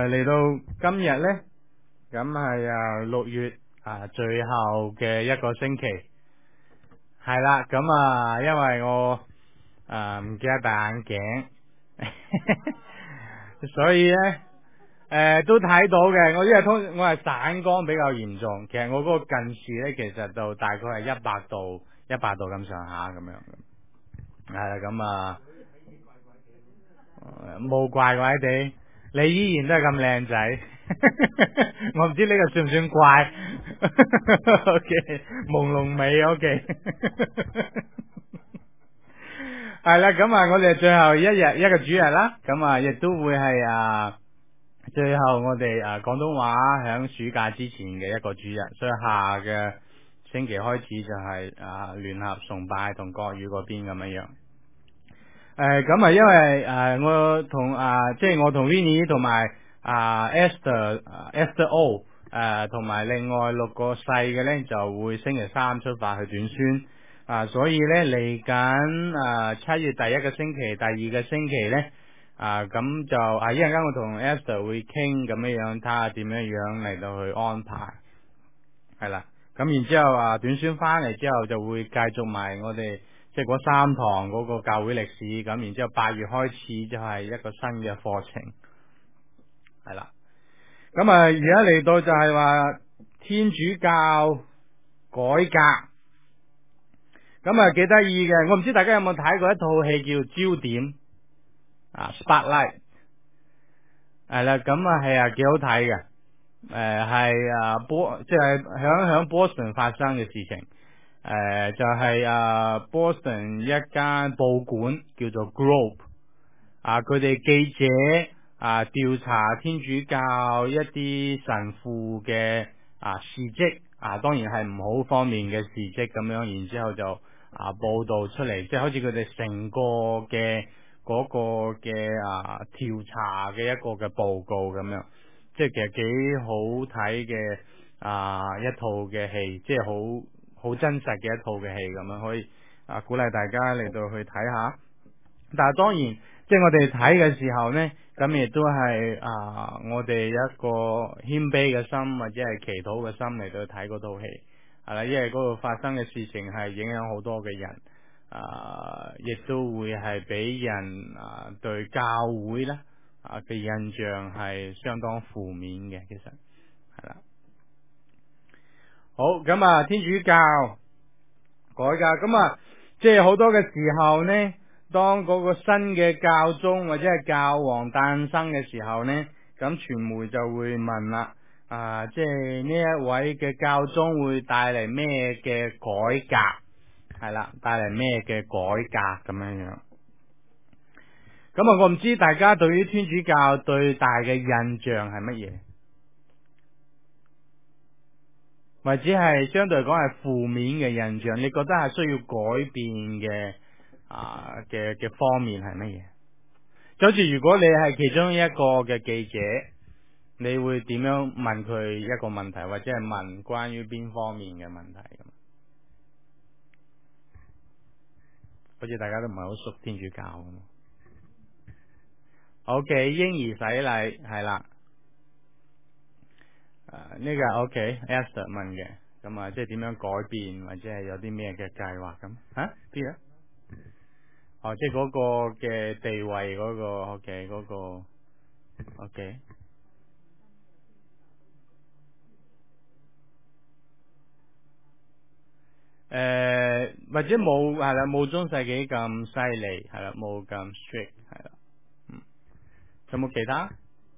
嚟到今日呢，咁係6月最後嘅一個星期，係啦，咁因為我唔記得戴眼鏡，所以呢都睇到嘅。我因為我係散光比較嚴重，其實我嗰個近視呢，其實就大概係100度咁上下咁樣嘅，係啦，咁冇怪怪地，你依然都係咁靚仔，我唔知呢個算唔算怪？OK， 朦朧美 OK， 係啦，咁我哋最後一個主日啦，咁亦都會係最後我哋廣東話響暑假之前嘅一個主日，所以下嘅星期開始就係聯合崇拜同國語嗰邊咁樣樣。因為我同即係我同 Winnie 同埋Esther O 同埋另外6個細嘅咧，就會星期三出發去短宣所以咧嚟緊7月第一個星期、第二個星期咧咁就一陣間我同 Esther 會傾咁樣睇下點樣嚟到去安排，係啦。咁然之後短宣翻嚟之後就會繼續埋我哋即係嗰3堂嗰個教會歷史，咁然之後8月開始就係一個新嘅課程，係啦。咁而家嚟到就係話天主教改革，咁幾得意嘅。我唔知大家有冇睇過一套戲叫焦點Spotlight， 係啦，咁係幾好睇嘅，係即係響波士頓發生嘅事情。就係波士頓一間報館叫做 Globe， 佢哋記者調查天主教一啲神父嘅事蹟，當然係唔好方面嘅事蹟咁樣，然之後就報道出嚟，即係好似佢哋成個嘅嗰個嘅調查嘅一個嘅報告咁樣，即係其實幾好睇嘅一套嘅戲，即係好真實嘅一套嘅戲咁樣，可以鼓勵大家嚟到去睇下。但係當然，即係我哋睇嘅時候呢，咁亦都係我哋一個謙卑嘅心或者係祈禱嘅心嚟到去睇嗰套戲，係啦，因為嗰度發生嘅事情係影響好多嘅人，亦都會係俾人對教會呢嘅印象係相當負面嘅，其實係啦。好，咁天主教改革，咁即係好多嘅時候呢，當嗰個新嘅教宗或者係教皇誕生嘅時候呢，咁傳媒就會問啦，即係呢一位嘅教宗會帶嚟咩嘅改革？係啦，帶嚟咩嘅改革咁樣樣。咁我唔知大家對於天主教最大嘅印象係乜嘢？或者係相對嚟講係負面嘅印象，你覺得係需要改變嘅嘅方面係乜嘢？就好似如果你係其中一個嘅記者，你會點樣問佢一個問題，或者係問關於邊方面嘅問題咁？好似大家都唔係好熟天主教咁。OK， 嬰兒洗禮係啦。呢個 OK，Esther 問嘅，咁即係點樣改變，或者係有啲咩嘅計劃咁？邊即係嗰個嘅地位嗰個 OK 嗰個 OK，或者冇係啦，冇中世紀咁犀利係啦，冇咁 strict 係啦，有冇其他？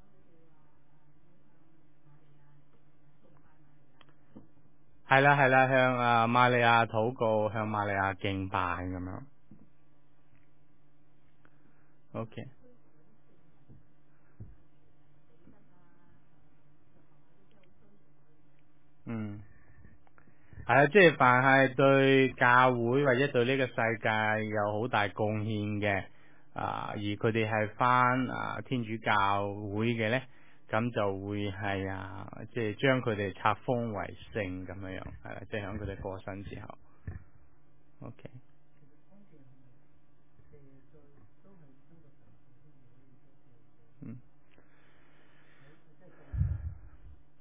係啦，向瑪利亞禱告，向瑪利亞敬拜咁樣。OK， 係啊，即係凡係對教會或者對呢個世界有好大貢獻嘅而佢哋係返天主教會嘅咧，咁就會係即係將佢哋冊封為聖咁樣樣，係啦，即係響佢哋過身之後。OK。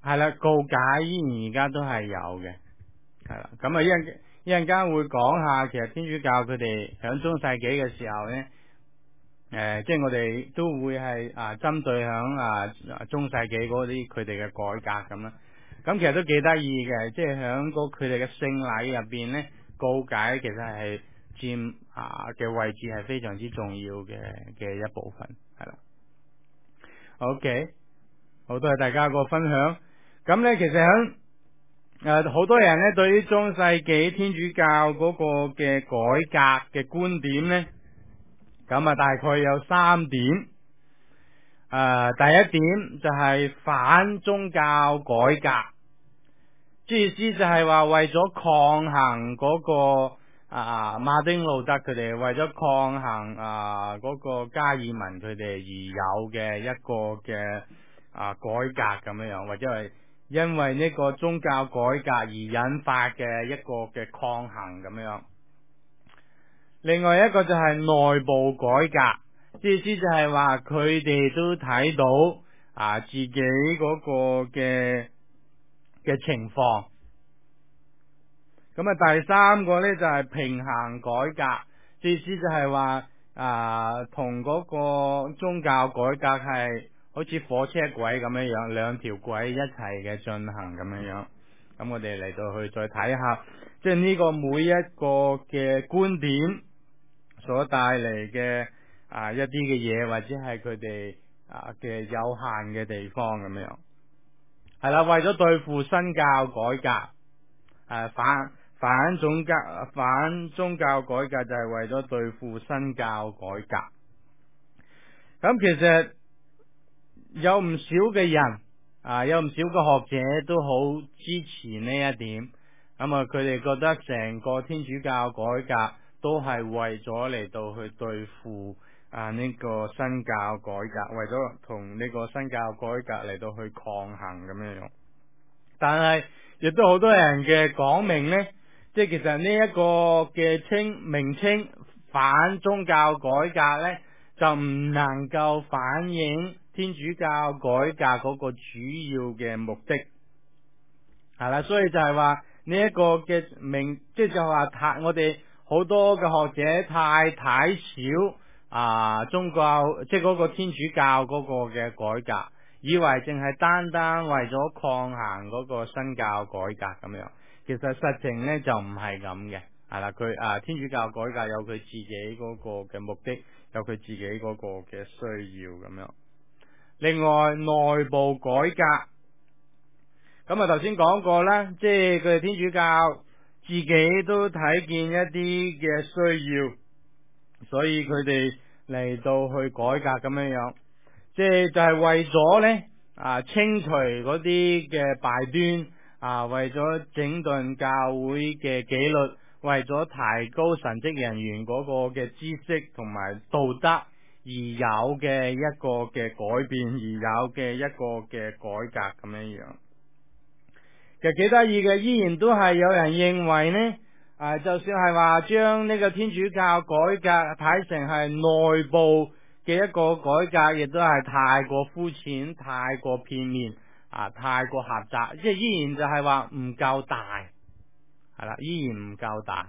係啦，告解依然而家都係有嘅，係啦。咁啊一陣間會講下，其實天主教佢哋響中世紀嘅時候咧，即係我哋都會係針對響中世紀嗰啲佢哋嘅改革咁啦。咁其實都幾得意嘅，即係響佢哋嘅聖禮入邊咧，告解其實係佔嘅位置係非常之重要嘅一部分，係啦。OK， 好多謝大家個分享。咁咧，其實響好多人咧對於中世紀天主教嗰個嘅改革嘅觀點咧，咁大概有3點。第一點就係反宗教改革，即意思就係話為咗抗衡嗰個馬丁路德佢哋為咗抗衡嗰個加爾文佢哋而有嘅一個嘅改革咁樣樣，或者係因為呢個宗教改革而引發嘅一個嘅抗衡咁樣。另外一個就係內部改革，即意思就係話佢哋都睇到自己嗰個嘅情況。咁第三個呢，就係平衡改革，即意思就係話同嗰個宗教改革係好似火車軌咁樣樣，兩條軌一齊嘅進行咁樣樣。咁我哋嚟到去再睇下，即係呢個每一個嘅觀點所帶嚟嘅一啲嘅嘢，或者係佢哋嘅有限嘅地方咁樣。係啦，為咗對付新教改革，反宗教改革就係為咗對付新教改革。咁其實有唔少嘅人有唔少嘅學者都好支持呢一點。咁佢哋覺得成個天主教改革都係為咗嚟到去對付呢個新教改革，為咗同呢個新教改革嚟到去抗衡咁樣樣。但係亦都好多人嘅講明呢，即係其實呢一個嘅名稱反宗教改革呢，就唔能夠反映天主教改革嗰個主要嘅目的，係啦。所以就係話呢一個嘅即係話我哋好多嘅學者太睇少宗教，即係嗰個天主教嗰個嘅改革，以為淨係單單為咗抗衡嗰個新教改革咁樣。其實實情呢就唔係咁嘅，係啦。佢天主教改革有佢自己嗰個嘅目的，有佢自己嗰個嘅需要咁樣。另外內部改革，咁頭先講過啦，即係佢哋天主教自己都睇見一啲嘅需要，所以佢哋嚟到去改革咁樣樣，即係就係為咗呢清除嗰啲嘅敗端，為咗整頓教會嘅紀律，為咗提高神職人員嗰個嘅知識同埋道德而有嘅一個嘅改變，而有嘅一個嘅改革咁樣樣。其實幾得意嘅，依然都係有人認為呢，就算係話將呢個天主教改革睇成係內部嘅一個改革，亦都係太過膚淺、太過片面太過狹窄，即係依然就係話唔夠大，係啦，依然唔夠大。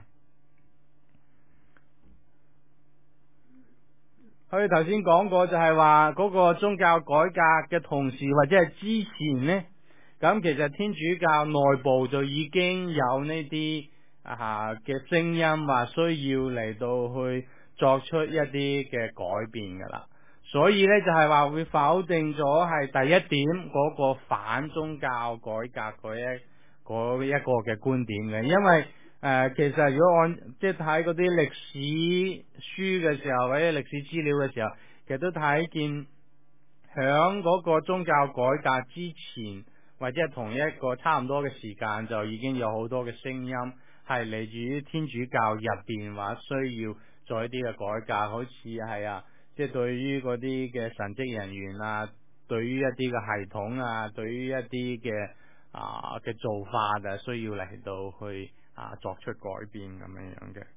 佢頭先講過就係話嗰個宗教改革嘅同時或者係之前呢，咁其實天主教內部就已經有呢啲嘅聲音話需要嚟到去作出一啲嘅改變噶啦，所以呢，就係話會否定咗係第一點嗰個反宗教改革嗰一個嘅觀點嘅，因為其實如果按即係睇嗰啲歷史書嘅時候或者歷史資料嘅時候，其實都睇見響嗰個宗教改革之前或者係同一個差唔多嘅時間，就已經有好多嘅聲音係嚟自於天主教入邊話需要做一啲嘅改革，好似係即係對於嗰啲嘅神職人員對於一啲嘅系統對於一啲嘅做法需要嚟到去作出改變咁樣樣嘅。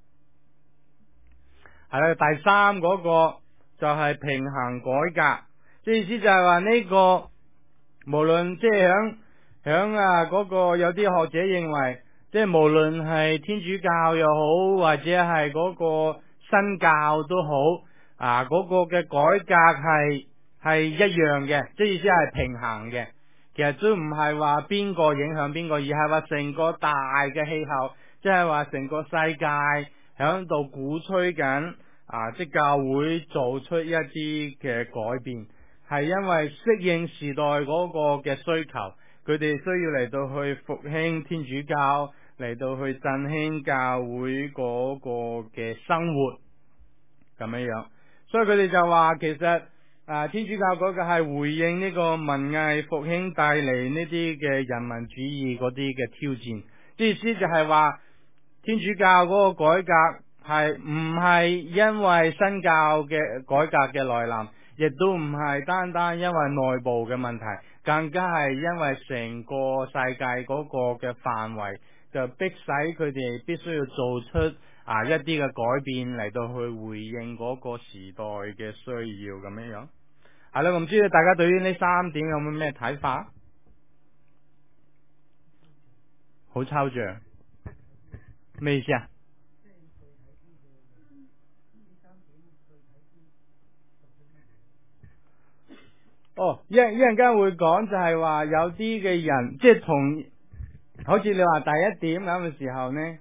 係啦，第三嗰個就係平衡改革，即係意思就係話呢個無論即係響嗰個有啲學者認為，即係無論係天主教又好，或者係嗰個新教都好，嗰個嘅改革係一樣嘅，即係意思係平衡嘅。其實都唔係話邊個影響邊個，而係話成個大嘅氣候，即係話成個世界響度鼓吹緊即教會做出一啲嘅改變，係因為適應時代嗰個嘅需求，佢哋需要嚟到去復興天主教，嚟到去振興教會嗰個嘅生活咁樣樣，所以佢哋就話其實天主教嗰個係回應呢個文藝復興帶嚟呢啲嘅人民主義嗰啲嘅挑戰，意思就係話天主教嗰個改革係唔係因為新教嘅改革嘅來臨，亦都唔係單單因為內部嘅問題，更加係因為成個世界嗰個嘅範圍就迫使佢哋必須要做出一啲嘅改變嚟到去回應嗰個時代嘅需要咁樣樣。係啦，我唔知道大家對於呢三點有冇咩睇法？好抽象，咩意思啊？一陣間會講，就係話有啲嘅人，即係同，好似你話第一點咁嘅時候呢，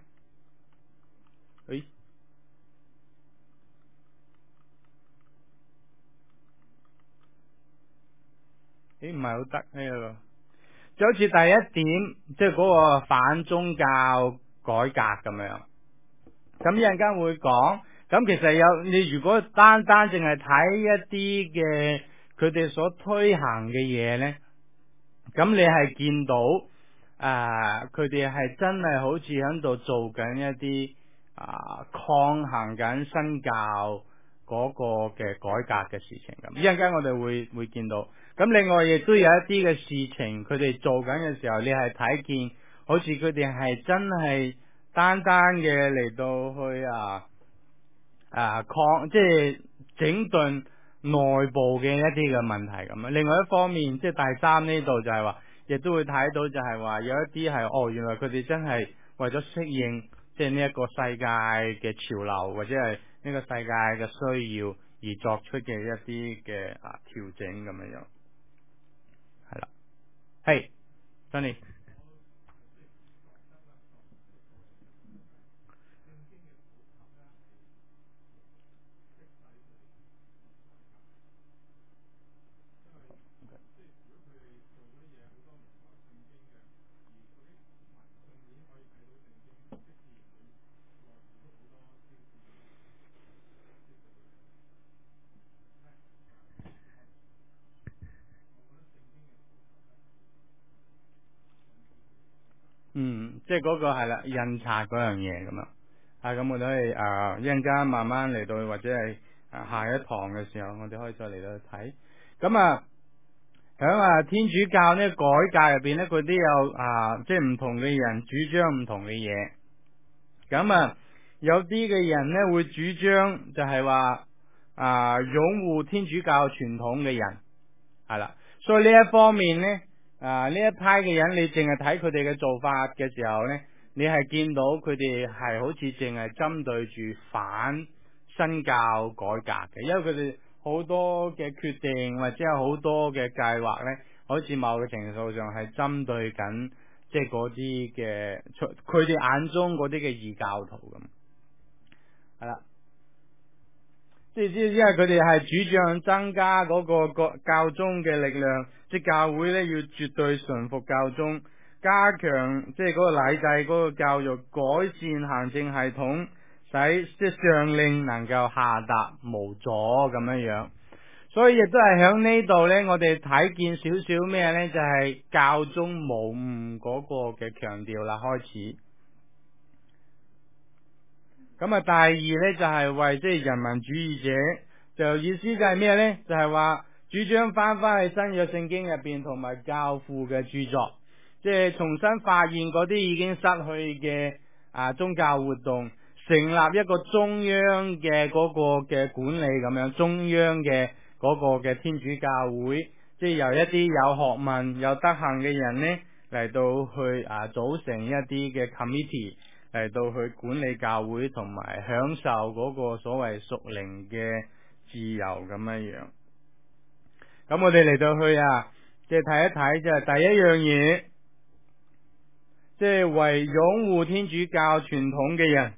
唔係好得呢個，就好似第一點，即係嗰個反宗教改革咁樣。咁一陣間會講，咁其實你如果單單淨係睇一啲嘅佢哋所推行嘅嘢呢，咁你係見到佢哋係真係好似喺度做緊一啲抗衡緊新教嗰個嘅改革嘅事情咁。一陣間我哋會見到。咁另外亦都有一啲嘅事情，佢哋做緊嘅時候，你係睇見，好似佢哋係真係單單嘅嚟到去即係整頓內部嘅一啲嘅問題咁啊。另外一方面，即係第三呢度就係話，亦都會睇到就係話有一啲係原來佢哋真係為咗適應即係呢一個世界嘅潮流，或者係呢個世界嘅需要而作出嘅一啲嘅調整咁樣樣。係啦，係，Tony。即係嗰個係啦，印刷嗰樣嘢咁樣。咁我哋可以一陣間慢慢嚟到，或者係下一堂嘅時候，我哋可以再嚟到去睇。咁響天主教呢改革入邊呢，佢都有即係唔同嘅人主張唔同嘅嘢。咁有啲嘅人呢會主張就係話擁護天主教傳統嘅人係啦，所以呢一方面呢。呢一派嘅人，你淨係睇佢哋嘅做法嘅時候呢，你係見到佢哋係好似淨係針對住反新教改革嘅，因為佢哋好多嘅決定或者係好多嘅計劃呢，好似某個程度上係針對緊即係嗰啲嘅佢哋眼中嗰啲嘅異教徒咁，係啦。即係因為佢哋係主張增加嗰個教宗嘅力量，即係教會咧要絕對順服教宗，加強即係嗰個禮制嗰個教育，改善行政系統，使即係上令能夠下達無阻咁樣樣。所以亦都係喺呢度咧，我哋睇見少少咩咧，就係教宗無誤嗰個嘅強調啦，開始。咁第二呢，就係為即係人民主義者，就意思就係咩呢？就係話主張翻去新約聖經入邊同埋教父嘅著作，即係重新發現嗰啲已經失去嘅宗教活動，成立一個中央嘅嗰個嘅管理咁樣，中央嘅嗰個嘅天主教會， 即係由一啲有學問、有德行嘅人呢嚟到去組成一啲嘅 committee 嚟到去管理教會，同埋享受嗰個所謂屬靈嘅自由咁樣樣。咁我哋嚟到去即係睇一睇，就係第一樣嘢，即係為擁護天主教傳統嘅人，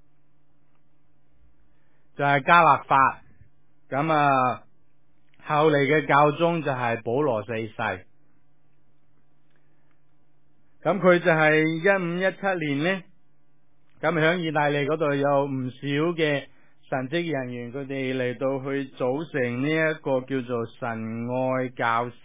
就係加勒法。咁後嚟嘅教宗就係保羅四世。咁佢就係1517年呢，咁響意大利嗰度有唔少嘅神職人員，佢哋嚟到去組成呢一個叫做神愛教社。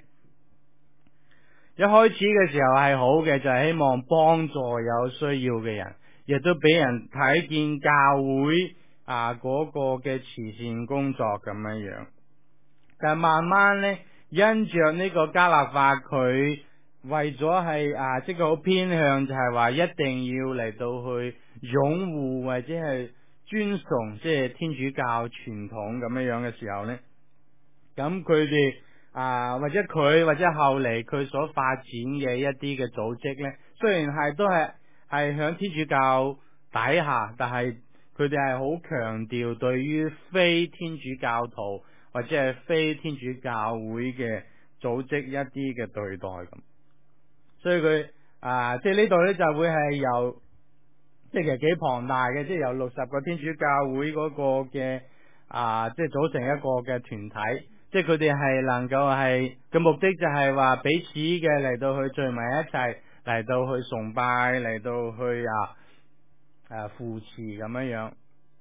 一開始嘅時候係好嘅，就係希望幫助有需要嘅人，亦都俾人睇見教會嗰個嘅慈善工作咁樣樣。但係慢慢呢，因着呢個加勒法，佢為咗係即係好偏向，就係話一定要嚟到去擁護或者係尊崇即係天主教傳統咁樣樣嘅時候呢，咁佢哋或者佢或者後嚟佢所發展嘅一啲嘅組織呢，雖然都係響天主教底下，但係佢哋係好強調對於非天主教徒或者係非天主教會嘅組織一啲嘅對待咁。所以佢即係呢度呢，就會係由即係其實幾龐大嘅，即係由60個天主教會嗰個嘅即係組成一個嘅團體，即係佢哋係能夠係嘅目的就係話彼此嘅嚟到去聚埋一齊，嚟到去崇拜，嚟到去扶持咁樣樣。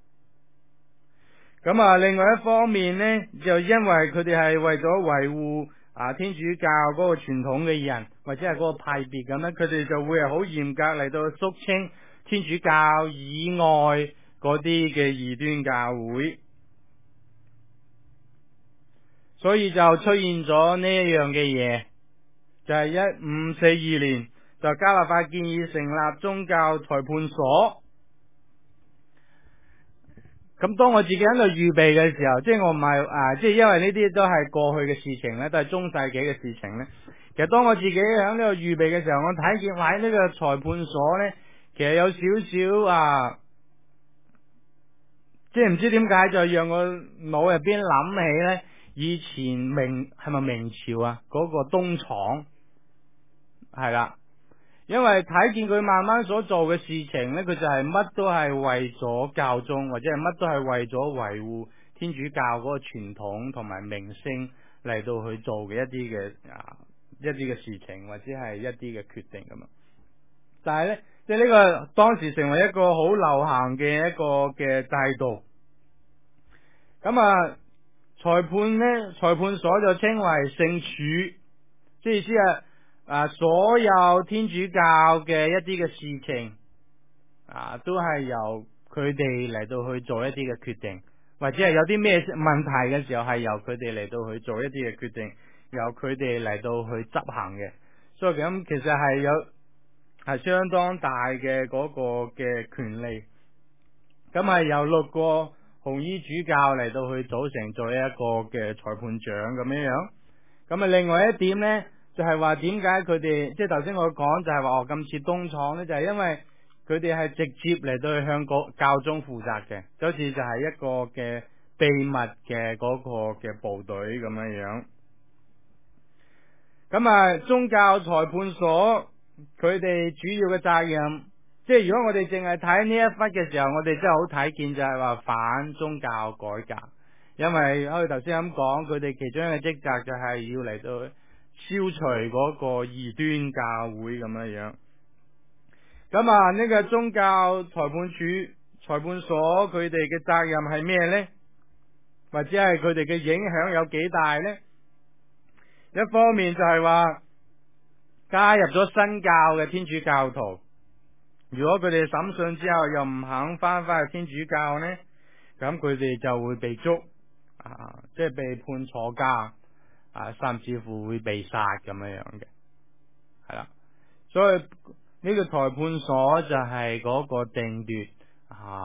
咁另外一方面呢，就因為佢哋係為咗維護天主教嗰個傳統嘅人，或者係嗰個派別咁咧，佢哋就會係好嚴格嚟到肅清天主教以外嗰啲嘅異端教會，所以就出現咗呢一樣嘅嘢，就係1542年就加勒法建議成立宗教裁判所。咁當我自己喺度預備嘅時候，即係我唔係即係因為呢啲都係過去嘅事情咧，都係中世紀嘅事情咧。其實當我自己喺呢度預備嘅時候，我睇見喺呢個裁判所咧，其實有少少即係唔知點解就讓我腦入邊諗起咧，以前係咪明朝嗰個東廠係啦。因為睇見佢慢慢所做嘅事情呢，佢就係乜都係為咗教宗，或者係乜都係為咗維護天主教嗰個傳統同埋名聲嚟到去做嘅一啲嘅事情，或者係一啲嘅決定咁啊。但係呢，即係呢個當時成為一個好流行嘅一個嘅制度。咁裁判所就稱為聖處，即係意思所有天主教嘅一啲嘅事情都係由佢哋嚟到去做一啲嘅決定，或者係有啲咩問題嘅時候係由佢哋嚟到去做一啲嘅決定，由佢哋嚟到去執行嘅。所以咁其實係相當大嘅嗰個嘅權利。咁係由6個紅衣主教嚟到去組成做一個嘅裁判長咁樣樣。咁另外一點呢，就係話點解佢哋即係頭先我講就係話咁似東廠呢，就係因為佢哋係直接嚟到去向教宗負責嘅，就好似就係一個嘅秘密嘅嗰個嘅部隊咁樣樣。咁宗教裁判所佢哋主要嘅責任，即係如果我哋淨係睇呢一忽嘅時候，我哋真係好睇見就係話反宗教改革，因為好似頭先咁講，佢哋其中一個職責就係要嚟到消除嗰個異端教會咁樣樣。咁呢個宗教裁判所佢哋嘅責任係咩呢？或者係佢哋嘅影響有幾大呢？一方面就係話加入咗新教嘅天主教徒，如果佢哋審訊之後又唔肯翻去天主教呢，咁佢哋就會被捉即係被判坐監甚至乎會被殺咁樣樣嘅，係啦。所以呢個裁判所就係嗰個定奪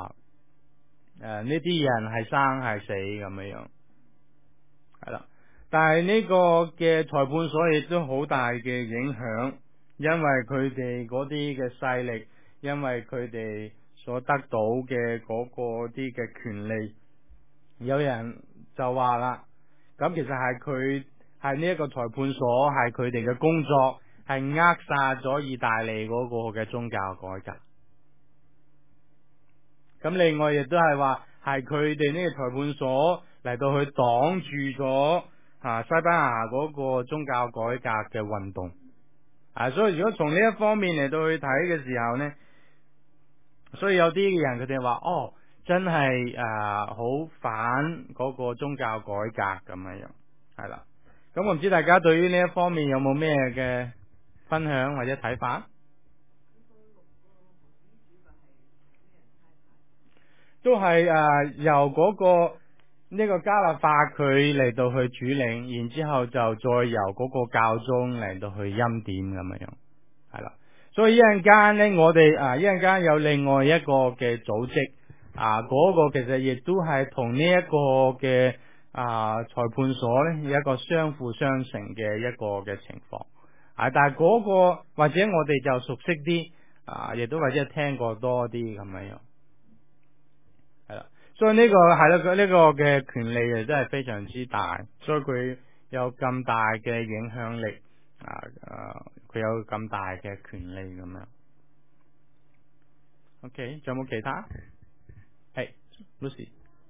呢啲人係生係死咁樣樣，係啦。 但係呢個嘅裁判所亦都好大嘅影響，因為佢哋嗰啲嘅勢力，因為佢哋所得到嘅嗰個啲嘅權利，有人就話啦，咁其實係呢一個裁判所係佢哋嘅工作，係扼殺咗意大利嗰個嘅宗教改革。咁另外亦都係話係佢哋呢個裁判所嚟到去擋住咗西班牙嗰個宗教改革嘅運動。所以如果從呢一方面嚟到去睇嘅時候呢，所以有啲人佢哋話真係好反嗰個宗教改革咁樣，係啦。咁我唔知大家對於呢一方面有冇咩嘅分享或者睇法？都係由嗰個呢個加勒法佢嚟到去主領，然之後就再由嗰個教宗嚟到去欽點咁樣，係啦。所以一陣間呢，我哋一陣間有另外一個嘅組織嗰個其實亦都係同呢一個嘅裁判所呢有一個相輔相成嘅一個嘅情況但係嗰個或者我哋就熟悉啲亦都或者聽過多啲咁樣。係啦，所以呢個係啦，佢呢個嘅權利亦都係非常之大，所以佢有咁大嘅影響力佢有咁大嘅權利咁樣。OK， 仲有冇其他？係 Lucy，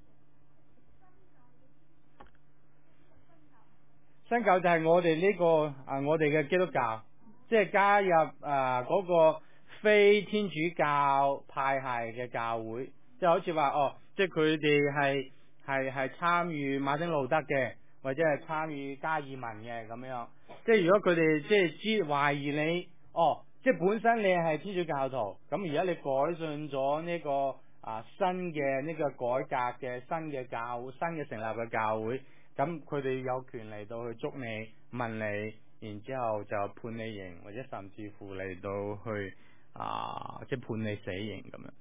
新教就係我哋呢個我哋嘅基督教，即係加入嗰個非天主教派系嘅教會。即係好似話即係佢哋係參與馬丁路德嘅，或者係參與加爾文嘅咁樣。即係如果佢哋即係懷疑你即係本身你係天主教徒，咁而家你改信咗呢個新嘅呢個改革嘅新嘅成立嘅教會，咁佢哋有權嚟到去捉你問你，然之後就判你刑，或者甚至乎嚟到去即係判你死刑咁樣。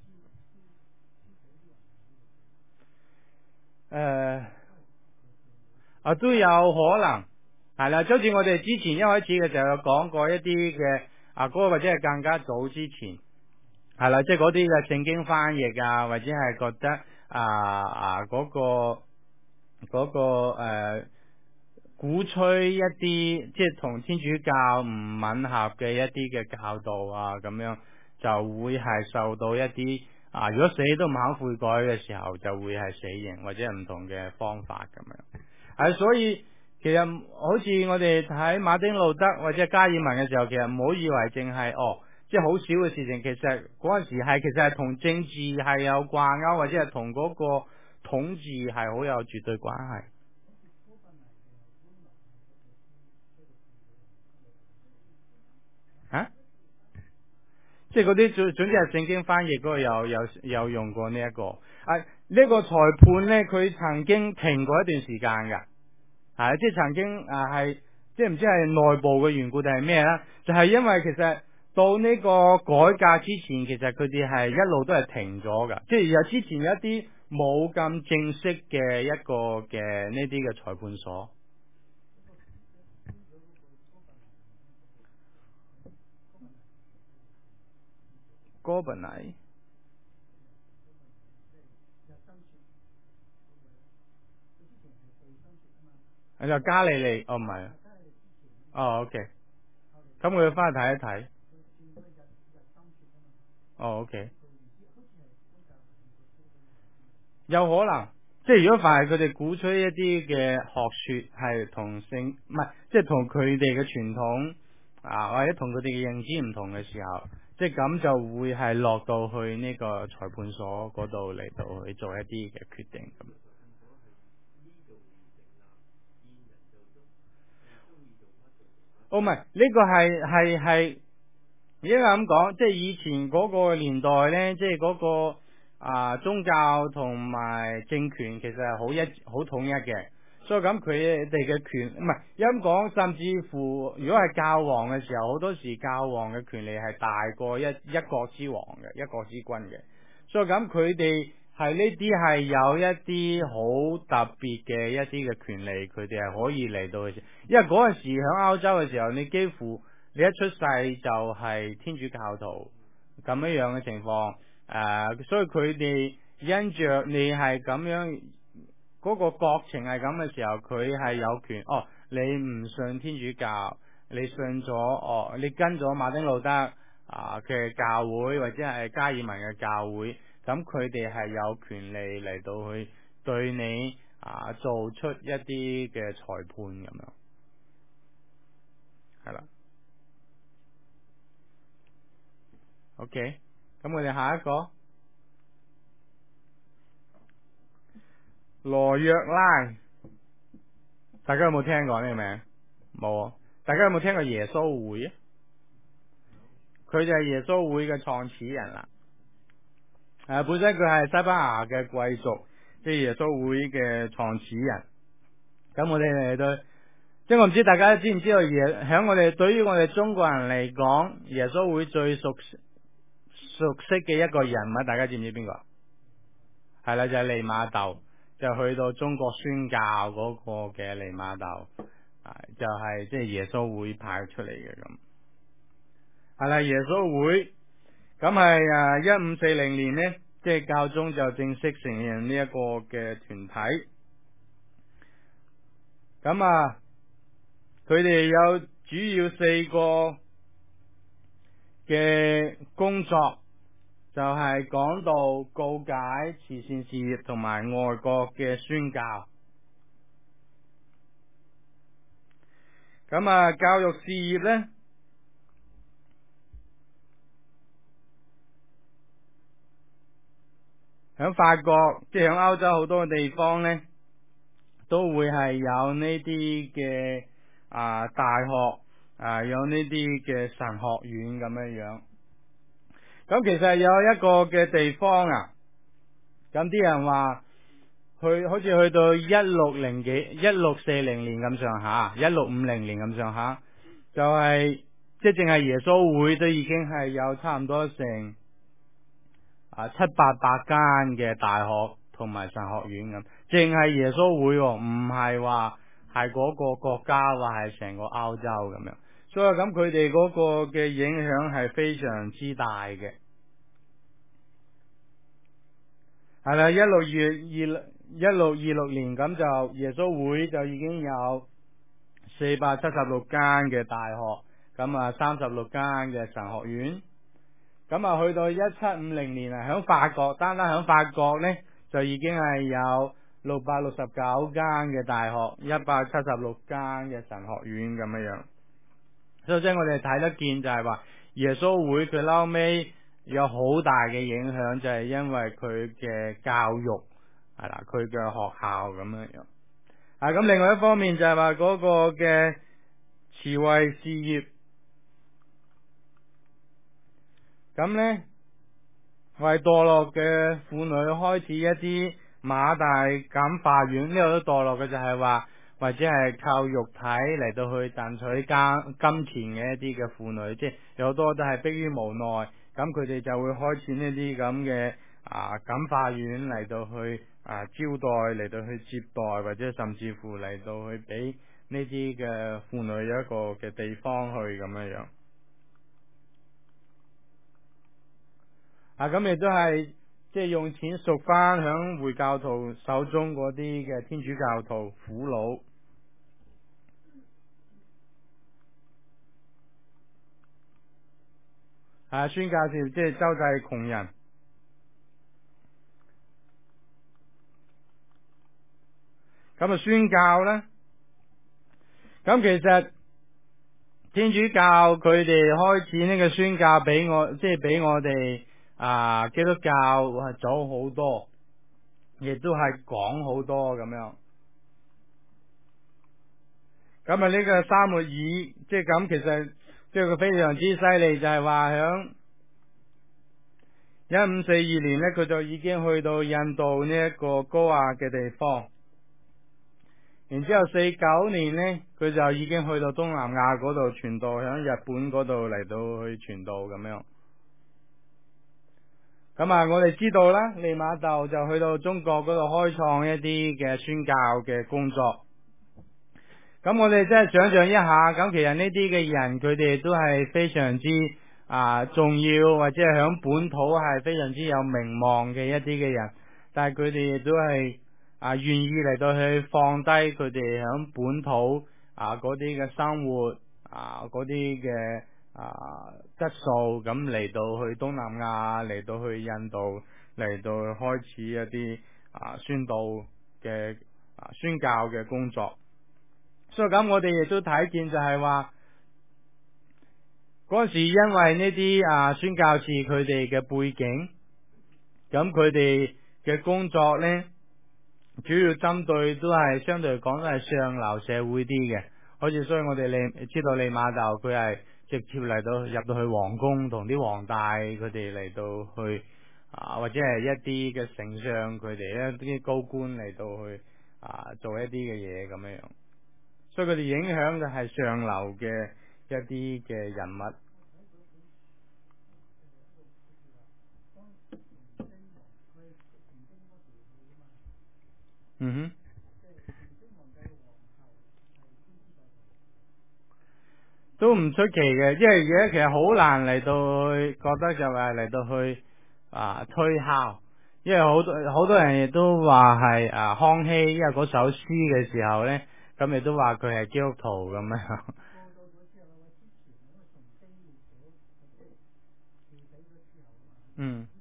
都有可能係啦，就好似我哋之前一開始嘅時候有講過一啲嘅嗰個或者係更加早之前係啦，即係嗰啲嘅聖經翻譯或者係覺得嗰個鼓吹一啲即係同天主教唔吻合嘅一啲嘅教導咁樣，就會係受到一啲如果死都唔肯悔改嘅時候，就會係死刑或者係唔同嘅方法咁樣。所以其實好似我哋睇馬丁路德或者加爾文嘅時候，其實唔好以為淨係即係好少嘅事情，其實嗰陣時其實係同政治係有掛鈎，或者係同嗰個統治係好有絕對關係。即係嗰啲總之係聖經翻譯嗰個有用過呢一個呢個裁判呢，佢曾經停過一段時間㗎，即係曾經係即係唔知係內部嘅緣故定係咩啦？就係因為其實到呢個改革之前，其實佢哋係一路都係停咗㗎，即係有之前有一啲冇咁正式嘅一個嘅呢啲嘅裁判所。哥本尼係就加利利唔係OK， 咁我要翻去睇一睇。OK， 有可能即係如果凡係佢哋鼓吹一啲嘅學說係同性唔係，即係同佢哋嘅傳統或者同佢哋嘅認知唔同嘅時候，即係咁就會係落到去呢個裁判所嗰度嚟到去做一啲嘅決定咁。唔係呢個係應該咁講，即係以前嗰個年代呢，即係嗰個宗教同埋政權其實係好統一嘅，所以咁佢哋嘅權唔係咁講，甚至乎如果係教皇嘅時候，好多時教皇嘅權力係大過一國之王嘅一國之君嘅，所以咁佢哋係呢啲係有一啲好特別嘅一啲嘅權利，佢哋係可以嚟到嘅。因為嗰陣時喺歐洲嘅時候，你幾乎你一出世就係天主教徒咁樣嘅情況，所以佢哋因着你係咁樣嗰個國情係咁嘅時候，佢係有權。你唔信天主教，你信咗你跟咗馬丁路德嘅教會或者係加爾文嘅教會，咁佢哋係有權利嚟到去對你做出一啲嘅裁判咁樣，係啦。OK，咁我哋下一個羅約拉，大家有冇聽過呢個名？冇啊。大家有冇聽過耶穌會啊？佢就係耶穌會嘅創始人啦。本身佢係西班牙嘅貴族，即係耶穌會嘅創始人。咁我哋嚟到，即係我唔知大家知唔知道響我哋對於我哋中國人嚟講，耶穌會最熟悉嘅一個人物，大家知唔知邊個？係啦，就係利瑪竇，就去到中國宣教嗰個嘅利瑪竇，就係即係耶穌會派出嚟嘅咁。係啦，耶穌會。咁係1540年呢，即係教宗就正式承認呢一個嘅團體。咁佢哋有主要4個嘅工作，就係講道、告解、慈善事業同埋外國嘅宣教。咁教育事業呢，喺法國，即係喺歐洲好多嘅地方呢，都會係有呢啲嘅大學，有呢啲嘅神學院咁樣。咁其實有一個嘅地方咁啲人話好似去到1640年咁上下，1650年咁上下，就係即係淨係耶穌會都已經係有差唔多成700-800間嘅大學同埋神學院咁，淨係耶穌會，唔係話係嗰個國家，話係成個歐洲咁樣。所以咁佢哋嗰個嘅影響係非常之大嘅。係啦，1626年咁就耶穌會就已經有476間嘅大學，咁36間嘅神學院。咁去到1750年響法國，單響法國呢，就已經係有669間嘅大學，176間嘅神學院咁樣。所以即係我哋睇得見就係話耶穌會佢後尾有好大嘅影響，就係因為佢嘅教育係啦，佢嘅學校咁樣。咁另外一方面就係話嗰個嘅慈惠事業。咁呢，為墮落嘅婦女開始一啲馬大感化院，呢度都墮落嘅就係話，或者係靠肉體嚟到去賺取金錢嘅一啲嘅婦女，即係有好多都係迫於無奈，咁佢哋就會開始呢啲咁嘅感化院嚟到去招待，嚟到去接待，或者甚至乎嚟到去俾呢啲嘅婦女有一個嘅地方去咁樣。咁亦都係即係用錢贖翻響回教徒手中嗰啲嘅天主教徒苦惱。宣教士即係周濟窮人。咁宣教呢，咁其實天主教佢哋開始呢個宣教俾我，即係俾我哋基督教係早好多，亦都係講好多咁樣。咁呢個沙末爾即係咁，其實即係佢非常之犀利，就係話響1542年呢，佢就已經去到印度呢一個高雅嘅地方。然之後49年呢，佢就已經去到東南亞嗰度傳道，響日本嗰度嚟到去傳道咁樣。 咁啊，我哋知道啦，利瑪竇就去到中國嗰度開創一啲嘅宣教嘅工作。咁我哋真係想象一下，咁其實呢啲嘅人，佢哋都係非常之重要，或者係響本土係非常之有名望嘅一啲嘅人，但係佢哋亦都係願意嚟到去放低佢哋響本土嗰啲嘅生活嗰啲嘅質素，咁嚟到去東南亞，嚟到去印度，嚟到去開始一啲宣道嘅宣教嘅工作。所以咁我哋亦都睇見就係話嗰時因為呢啲宣教士佢哋嘅背景，咁佢哋嘅工作呢，主要針對都係相對嚟講都係上流社會啲嘅，好似所以我哋知道利瑪竇佢係直接嚟到入到去皇宮，同啲皇帝佢哋嚟到去或者係一啲嘅丞相佢哋一啲高官嚟到去做一啲嘅嘢咁樣樣。所以佢哋影響嘅係上流嘅一啲嘅人物。嗯哼，都唔出奇嘅，因為而家其實好難嚟到去覺得就係嚟到去推敲，因為好多人亦都話係康熙，因為嗰首詩嘅時候咧，咁亦都話佢係基督徒咁樣。嗯，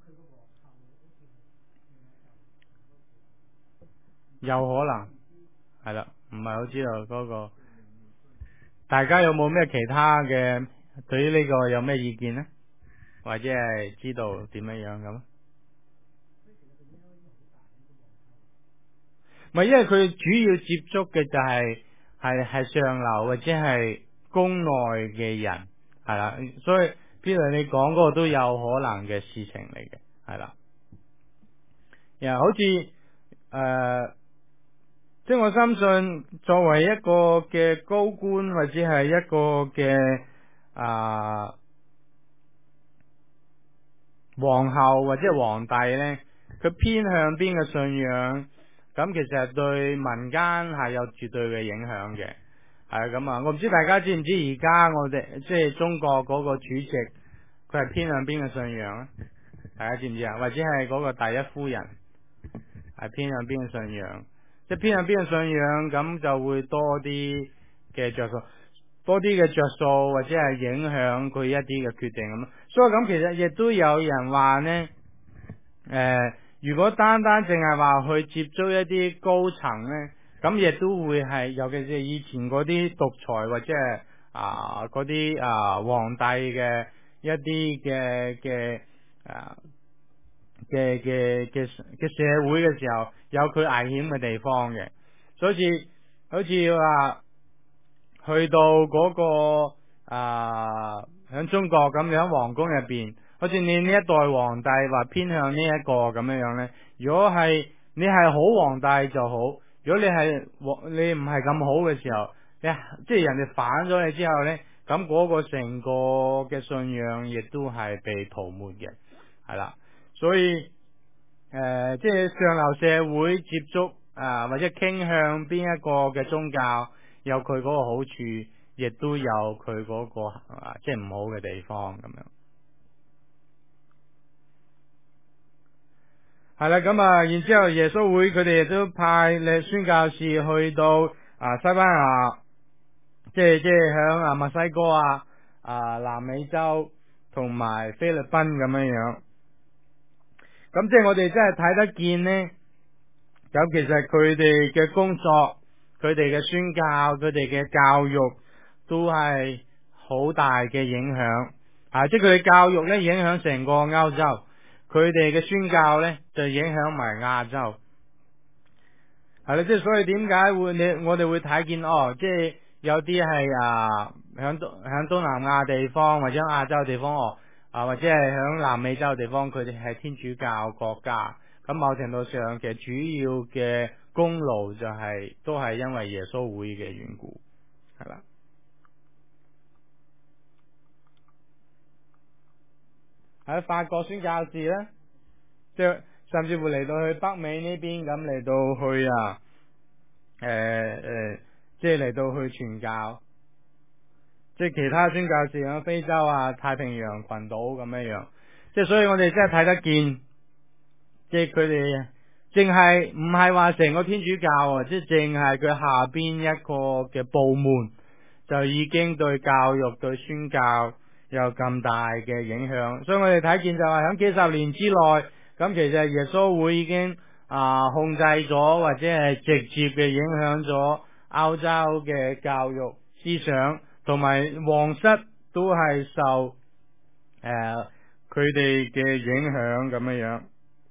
有可能係啦，唔係好知道嗰個。大家有冇咩其他嘅對於呢個有咩意見呢？或者係知道點樣樣咁？唔係，因為佢主要接觸嘅就係上流或者係宮內嘅人，係啦，所以邊度你講嗰個都有可能嘅事情嚟嘅，係啦。又好似即係我相信作為一個嘅高官或者係一個嘅皇后或者係皇帝呢，佢偏向邊個信仰，咁其實對民間係有絕對嘅影響嘅。係咁啊，我唔知大家知唔知而家我哋即係中國嗰個主席，佢係偏向邊個信仰啊？大家知唔知啊？或者係嗰個第一夫人係偏向邊個信仰？即係偏向邊個信仰，咁就會多啲嘅着數，多啲嘅着數，或者係影響佢一啲嘅決定咁。所以咁其實亦都有人話呢，如果單單淨係話去接觸一啲高層呢，咁亦都會係，尤其是以前嗰啲獨裁或者係嗰啲皇帝嘅一啲嘅社會嘅時候，有佢危險嘅地方嘅。所以好似話去到嗰個喺中國咁樣皇宮入邊，好似你呢一代皇帝話偏向呢一個咁樣樣咧。如果係你係好皇帝就好，如果你唔係咁好嘅時候，即係人哋反咗你之後咧，咁嗰個成個嘅信仰亦都係被塗抹嘅，係啦。所以即係上流社會接觸或者傾向邊一個嘅宗教，有佢嗰個好處，亦都有佢嗰個即係唔好嘅地方咁樣。係啦，咁然之後耶穌會佢哋亦都派宣教士去到西班牙，即係響墨西哥南美洲同埋菲律賓咁樣樣。咁即係我哋真係睇得見呢。咁其實佢哋嘅工作，佢哋嘅宣教，佢哋嘅教育都係好大嘅影響。即係佢哋教育咧影響成個歐洲，佢哋嘅宣教咧就影響埋亞洲。係啦，即係所以點解我哋會睇見即係有啲係響東南亞地方或者亞洲地方或者係響南美洲地方，佢哋係天主教國家。咁某程度上，其實主要嘅功勞就都係因為耶穌會嘅緣故，係啦。喺法國宣教士咧， 即係甚至乎嚟到去北美呢邊咁嚟到去即係嚟到去傳教，即係其他宣教士喺非洲啊、太平洋群島咁樣，即係所以我哋真係睇得見，即係佢哋淨係唔係話成個天主教啊，即係淨係佢下邊一個嘅部門就已經對教育、對宣教有咁大嘅影響。所以我哋睇見就係喺幾十年之內，咁其實耶穌會已經控制咗或者係直接嘅影響咗歐洲嘅教育思想，同埋皇室都係受佢哋嘅影響咁樣。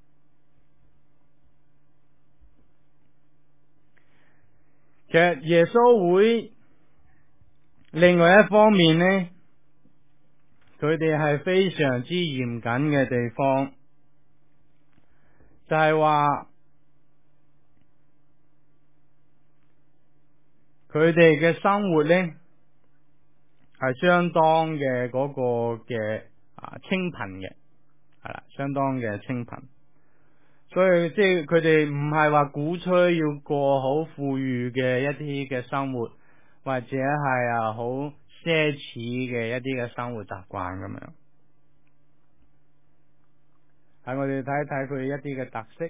其實耶穌會另外一方面呢，佢哋係非常之嚴謹嘅地方，就係話佢哋嘅生活呢係相當嘅嗰個嘅清貧嘅，係啦，相當嘅清貧。所以即係佢哋唔係話鼓吹要過好富裕嘅一啲嘅生活，或者係好奢侈嘅一啲嘅生活習慣咁樣。喺我哋睇一睇佢一啲嘅特色，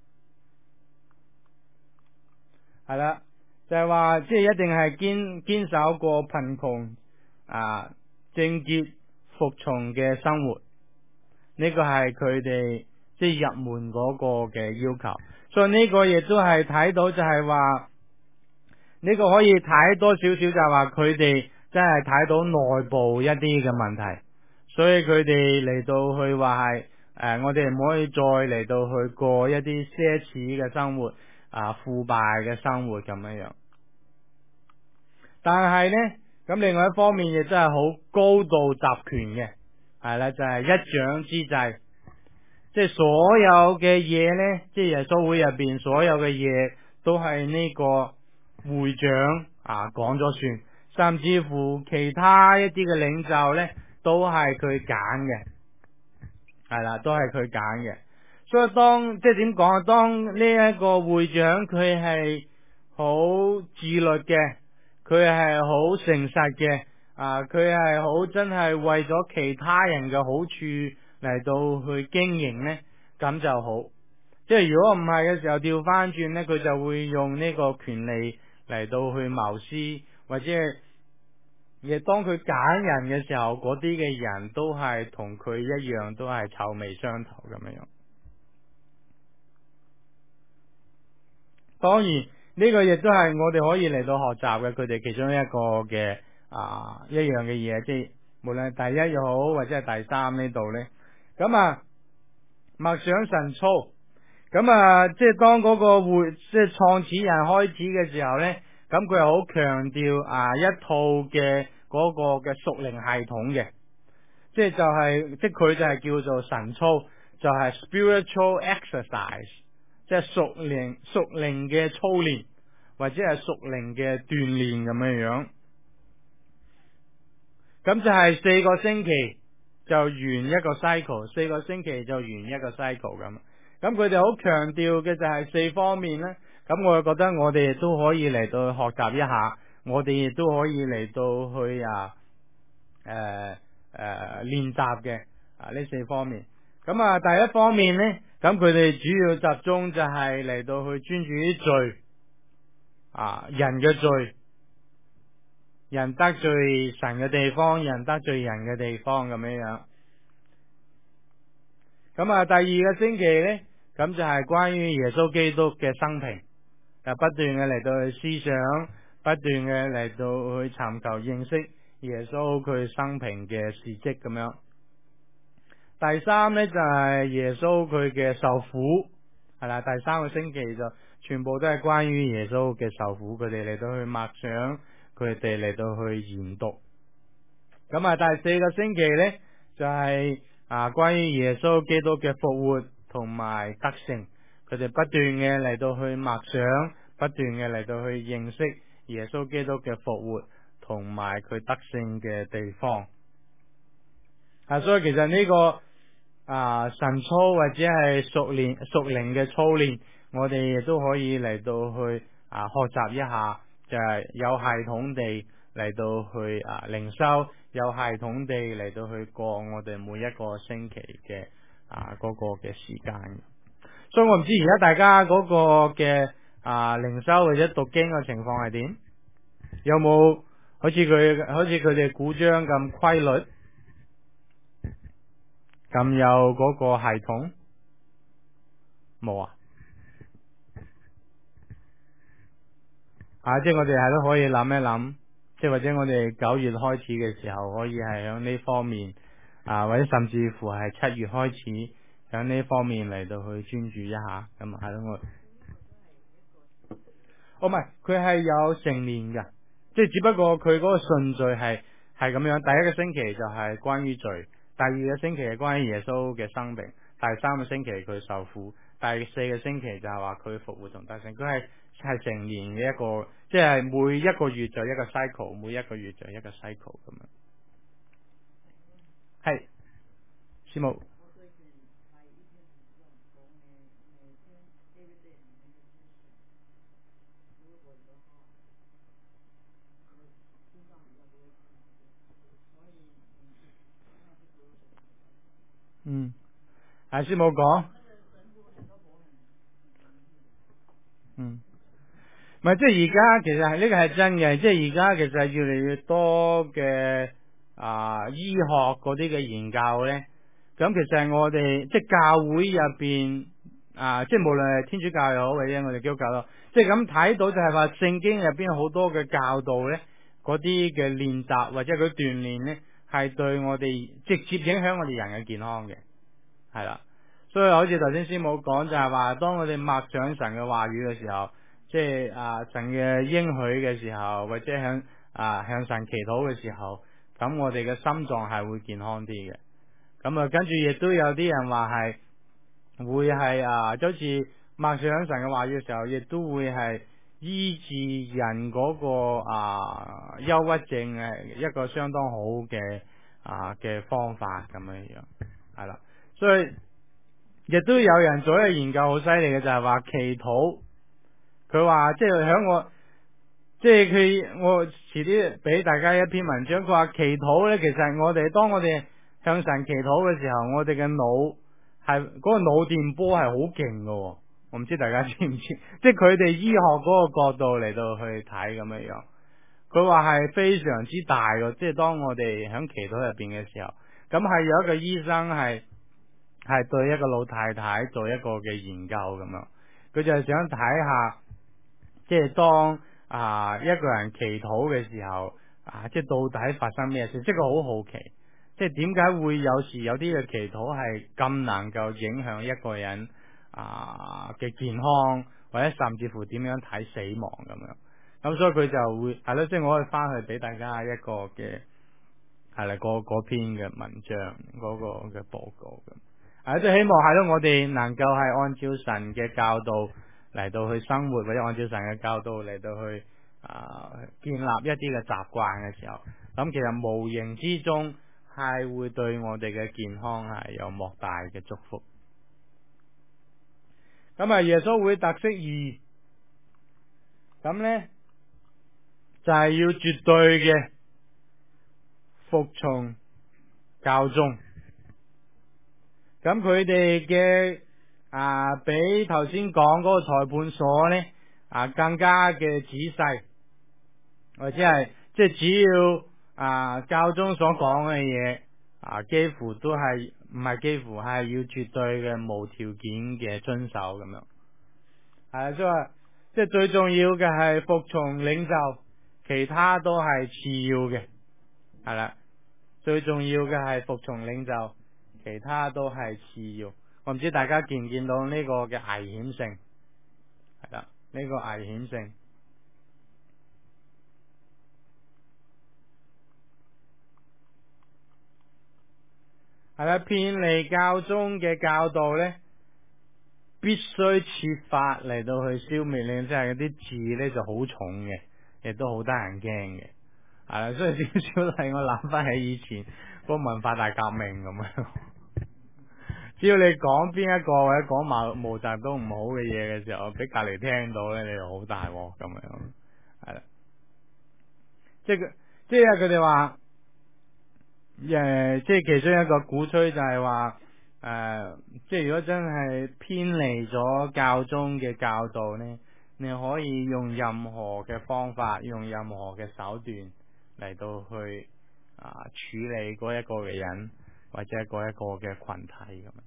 係啦，就係話即係一定係堅守過貧窮貞潔服從嘅生活，呢個係佢哋即係入門嗰個嘅要求。所以呢個亦都係睇到就係話呢個可以睇多少少，就係話佢哋真係睇到內部一啲嘅問題，所以佢哋嚟到去話係我哋唔可以再嚟到去過一啲奢侈嘅生活腐敗嘅生活咁樣。但係呢，咁另外一方面亦都係好高度集權嘅，係啦，就係一掌之制，即係所有嘅嘢呢，即係耶穌會入邊所有嘅嘢都係呢個會長講咗算，甚至乎其他一啲嘅領袖呢都係佢揀嘅，係啦，都係佢揀嘅。所以即係點講啊？當呢一個會長佢係好自律嘅，佢係好誠實嘅，佢係好真係為咗其他人嘅好處嚟到去經營呢，咁就好。即係如果唔係嘅時候，調翻轉呢，佢就會用呢個權利嚟到去謀私，或者亦當佢揀人嘅時候，嗰啲嘅人都係同佢一樣，都係臭味相投咁樣。當然呢個亦都係我哋可以嚟到學習嘅，佢哋其中一個嘅一樣嘅嘢，即係無論係第一又好，或者係第三呢度呢。咁默想神操，咁即係當嗰個即係創始人開始嘅時候呢，咁佢係好強調一套嘅嗰個嘅屬靈系統嘅，即係佢就係叫做神操，就係 spiritual exercise， 即係屬靈嘅操練，或者係屬靈嘅鍛煉咁樣。咁就係4個星期就完一個 cycle， 4個星期就完一個 cycle 咁。咁佢哋好強調嘅就係4方面咧。咁我覺得我哋亦都可以嚟到學習一下，我哋亦都可以嚟到去練習嘅呢4方面。咁第一方面呢，咁佢哋主要集中就係嚟到去專注於罪人嘅罪，人得罪神嘅地方，人得罪人嘅地方咁樣。咁第二個星期呢，咁就係關於耶穌基督嘅生平，就不斷嘅嚟到去思想，不斷嘅嚟到去尋求認識耶穌佢生平嘅事蹟咁樣。第三呢，就係耶穌佢嘅受苦，係啦，第3個星期就全部都係關於耶穌嘅受苦，佢哋嚟到去默想，佢哋嚟到去研讀。咁第4個星期呢，就係關於耶穌基督嘅復活同埋得勝，佢哋不斷嘅嚟到去默想，不斷嘅嚟到去認識耶穌基督嘅復活同埋佢得勝嘅地方。所以其實呢個神操或者係屬靈嘅操練，我哋亦都可以嚟到去學習一下，就係有系統地嚟到去靈修，有系統地嚟到去過我哋每一個星期嘅嗰個嘅時間。所以我唔知而家大家嗰個嘅靈修或者讀經嘅情況係點，有冇好似佢哋鼓章咁規律，咁有嗰個系統？冇啊！即係我哋係都可以諗一諗，即係或者我哋9月開始嘅時候，可以係響呢方面或者甚至乎係7月開始響呢方面嚟到去專注一下，咁係咯唔係，佢係有成年嘅，即係只不過佢嗰個順序係咁樣。第一個星期就係關於罪，第二個星期係關於耶穌嘅生命，第三個星期佢受苦，第四個星期就係話佢復活同得勝。佢係成年嘅一個，即係每一個月就一個 cycle， 每一個月就一個 cycle 咁樣。係，師母。師母講。唔係，即係而家其實係呢個係真嘅，即係而家其實越嚟越多嘅醫學嗰啲嘅研究咧，咁其實係我哋即係教會入邊即係無論係天主教又好或者我哋基督教咯，即係咁睇到就係話聖經入邊好多嘅教導咧，嗰啲嘅練習或者佢鍛煉咧，係對我哋直接影響我哋人嘅健康嘅，係啦。所以好似頭先師母講就係話，當我哋默想神嘅話語嘅時候，即係神嘅應許嘅時候，或者向神祈禱嘅時候，咁我哋嘅心臟係會健康啲嘅。咁跟住亦都有啲人話係會係就好似默想神嘅話語嘅時候，亦都會係醫治人嗰個憂鬱症嘅一個相當好嘅嘅方法咁樣樣，係啦。所以亦都有人做一個研究好犀利嘅，就係話祈禱。佢話即係響我遲啲俾大家一篇文章。佢話祈禱咧，其實當我哋向神祈禱嘅時候，我哋嘅腦係嗰個腦電波係好勁㗎。我唔知大家知唔知？即係佢哋醫學嗰個角度嚟到去睇咁樣樣。佢話係非常之大嘅，即係當我哋響祈禱入邊嘅時候，咁係有一個醫生係對一個老太太做一個嘅研究咁樣，佢就係想睇下，即係當一個人祈禱嘅時候即係到底發生咩事？即係佢好好奇，即係點解會有時有啲嘅祈禱係咁能夠影響一個人嘅健康，或者甚至乎點樣睇死亡咁樣。咁所以佢就會係咯，即係我可以翻去俾大家一個嘅係啦，嗰篇嘅文章嗰個嘅報告咁。即係希望係咯，我哋能夠係按照神嘅教導嚟到去生活，或者按照神嘅教導嚟到去建立一啲嘅習慣嘅時候，咁其實無形之中係會對我哋嘅健康係有莫大嘅祝福。咁耶穌會特色2，咁咧就係要絕對嘅服從教宗。咁佢哋嘅比頭先講嗰個裁判所咧更加嘅仔細，或者係即係只要教宗所講嘅嘢幾乎都係唔係幾乎係要絕對嘅無條件嘅遵守咁樣。即係最重要嘅係服從領袖，其他都係次要嘅。係啦，最重要嘅係服從領袖，其他都係次要。我唔知大家見唔見到呢個嘅危險性？係啦，呢個危險性係啦，偏離教宗嘅教導咧，必須設法嚟到去消滅你，即係嗰啲字咧就好重嘅，亦都好得人驚嘅。係啦，所以少少係我諗翻起以前嗰個文化大革命咁樣。 只要你講邊一個或者講毛澤東唔好嘅嘢嘅時候，俾隔籬聽到咧，你就好大鑊咁樣，係啦。即係佢哋話，即係其中一個鼓吹就係話，即係如果真係偏離咗教宗嘅教導呢，你可以用任何嘅方法，用任何嘅手段嚟到去處理嗰一個嘅人，或者嗰一個嘅群體咁樣。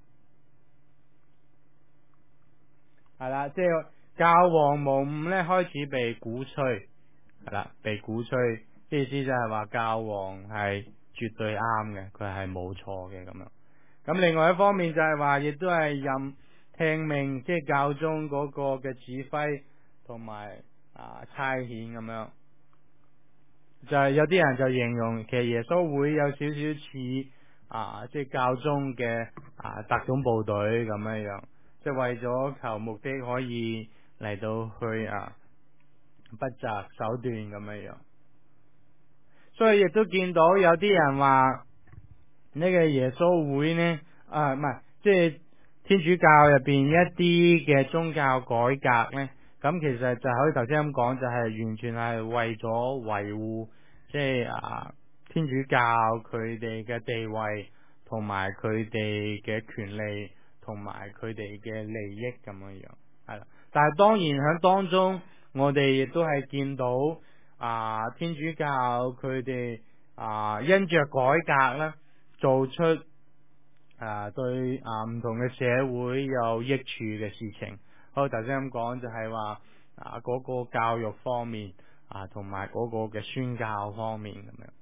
係啦，即係教皇無誤咧開始被鼓吹，係啦，被鼓吹，意思就係話教皇係絕對啱嘅，佢係冇錯嘅咁樣。咁另外一方面就係話，亦都係任聽命，即係教宗嗰個嘅指揮同埋差遣咁樣。就係有啲人就形容，其實耶穌會有少少似即係教宗嘅特種部隊咁樣樣。即係為咗求目的可以嚟到去不擇手段咁樣樣，所以亦都見到有啲人話呢個耶穌會呢唔係即係天主教入邊一啲嘅宗教改革呢，咁其實就好似頭先咁講，就係完全係為咗維護即係天主教佢哋嘅地位同埋佢哋嘅權利。同埋佢哋嘅利益咁樣樣，係啦。但係當然喺當中，我哋亦都係見到天主教佢哋因着改革咧，做出對唔同嘅社會有益處嘅事情。好，頭先咁講就係話嗰個教育方面同埋嗰個嘅宣教方面咁樣。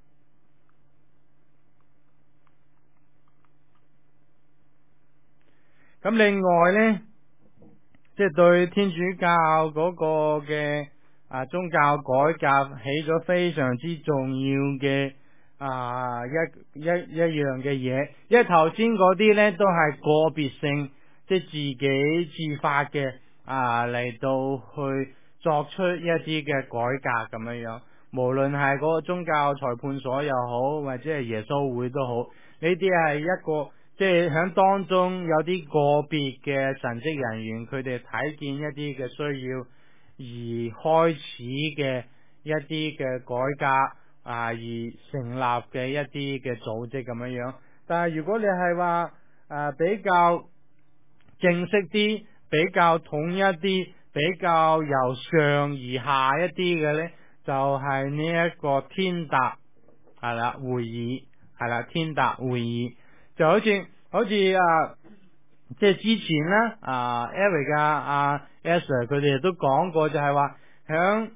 咁另外呢，即係對天主教嗰個嘅宗教改革起咗非常之重要嘅一樣嘅嘢，因為頭先嗰啲呢都係個別性，即係自己自發嘅嚟到去作出一啲嘅改革咁樣樣，無論係嗰個宗教裁判所又好，或者係耶穌會都好，呢啲係一個。即係喺當中有啲個別嘅神職人員，佢哋睇見一啲嘅需要而開始嘅一啲嘅改革而成立嘅一啲嘅組織咁樣樣。但係如果你係話比較正式啲、比較統一啲、比較由上而下一啲嘅呢，就係呢一個天達係啦會議，係啦天達會議。就好似即係之前咧，Eric Esther 佢哋都講過，就係話響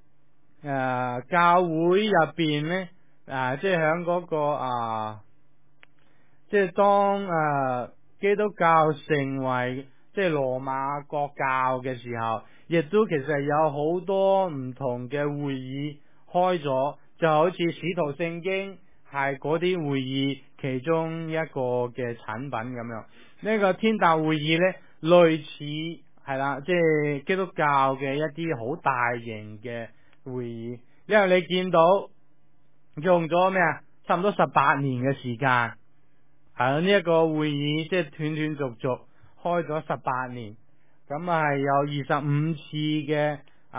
教會入邊咧，即係響嗰個即係當基督教成為即係羅馬國教嘅時候，亦都其實有好多唔同嘅會議開咗，就好似使徒聖經係嗰啲會議其中一個嘅產品咁樣。呢個天達會議呢，類似係啦，即係基督教嘅一啲好大型嘅會議，因為你見到用咗咩差唔多18年嘅時間，係呢一個會議即係斷斷續續開咗18年，咁係有25次嘅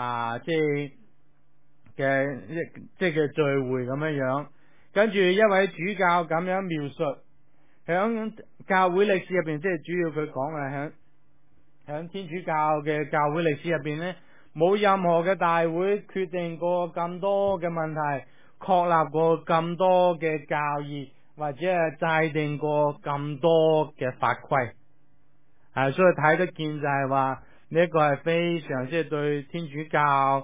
即係嘅聚會咁樣樣。跟住一位主教咁樣描述，響教會歷史入邊，即係主要佢講嘅響天主教嘅教會歷史入邊呢，冇任何嘅大會決定過咁多嘅問題，確立過咁多嘅教義，或者係制定過咁多嘅法規。所以睇得見就係話呢一個係非常即係對天主教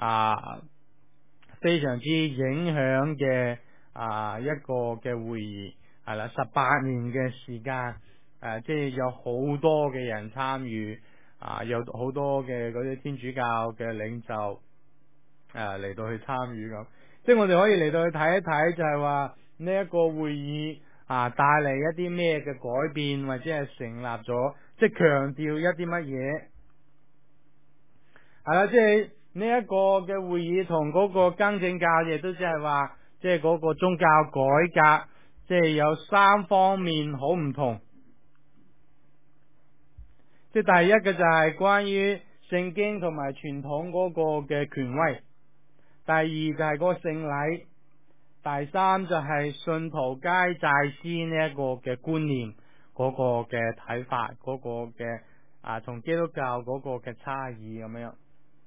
非常之影響嘅一個嘅會議，係啦，18年嘅時間，即係有好多嘅人參與，有好多嘅嗰啲天主教嘅領袖嚟到去參與咁。即係我哋可以嚟到去睇一睇，就係話呢一個會議帶嚟一啲咩嘅改變，或者係成立咗，即係強調一啲乜嘢，係啦，即係呢一個嘅會議同嗰個更正教亦都即係話，即係嗰個宗教改革，即係有3方面好唔同。 即係第一個就係關於聖經同埋傳統嗰個嘅權威，第二就係嗰個聖禮，第三就係信徒皆祭司呢一個嘅觀念，嗰個嘅睇法，嗰個嘅同基督教嗰個嘅差異咁樣。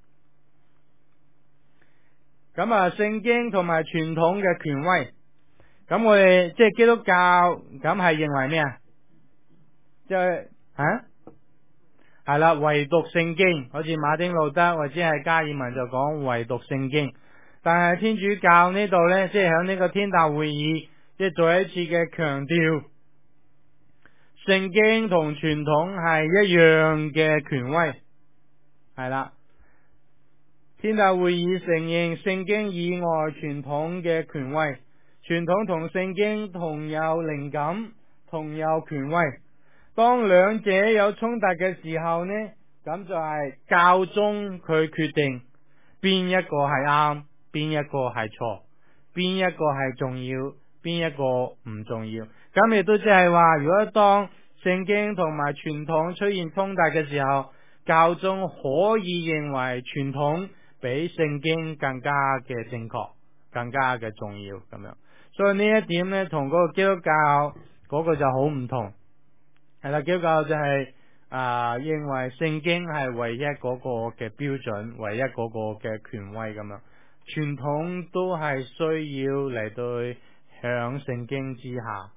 咁聖經同埋傳統嘅權威，咁我哋即係基督教咁係認為咩啊？即係係啦，唯獨聖經，好似馬丁路德或者係加爾文就講唯獨聖經。但係天主教呢度呢，即係喺呢個天大會議，即係再一次嘅強調，聖經同傳統係一樣嘅權威，係啦。天大會議承認聖經以外傳統嘅權威，傳統同聖經同有靈感，同有權威。當兩者有衝突嘅時候呢，咁就係教宗佢決定邊一個係啱，邊一個係錯，邊一個係重要，邊一個唔重要。咁亦都即係話，如果當聖經同埋傳統出現衝突嘅時候，教宗可以認為傳統比聖經更加嘅正確，更加嘅重要咁樣。所以呢一點呢，同嗰個基督教嗰個就好唔同。係啦，基督教就係認為聖經係唯一嗰個嘅標準，唯一嗰個嘅權威咁樣。傳統都係需要嚟到響聖經之下。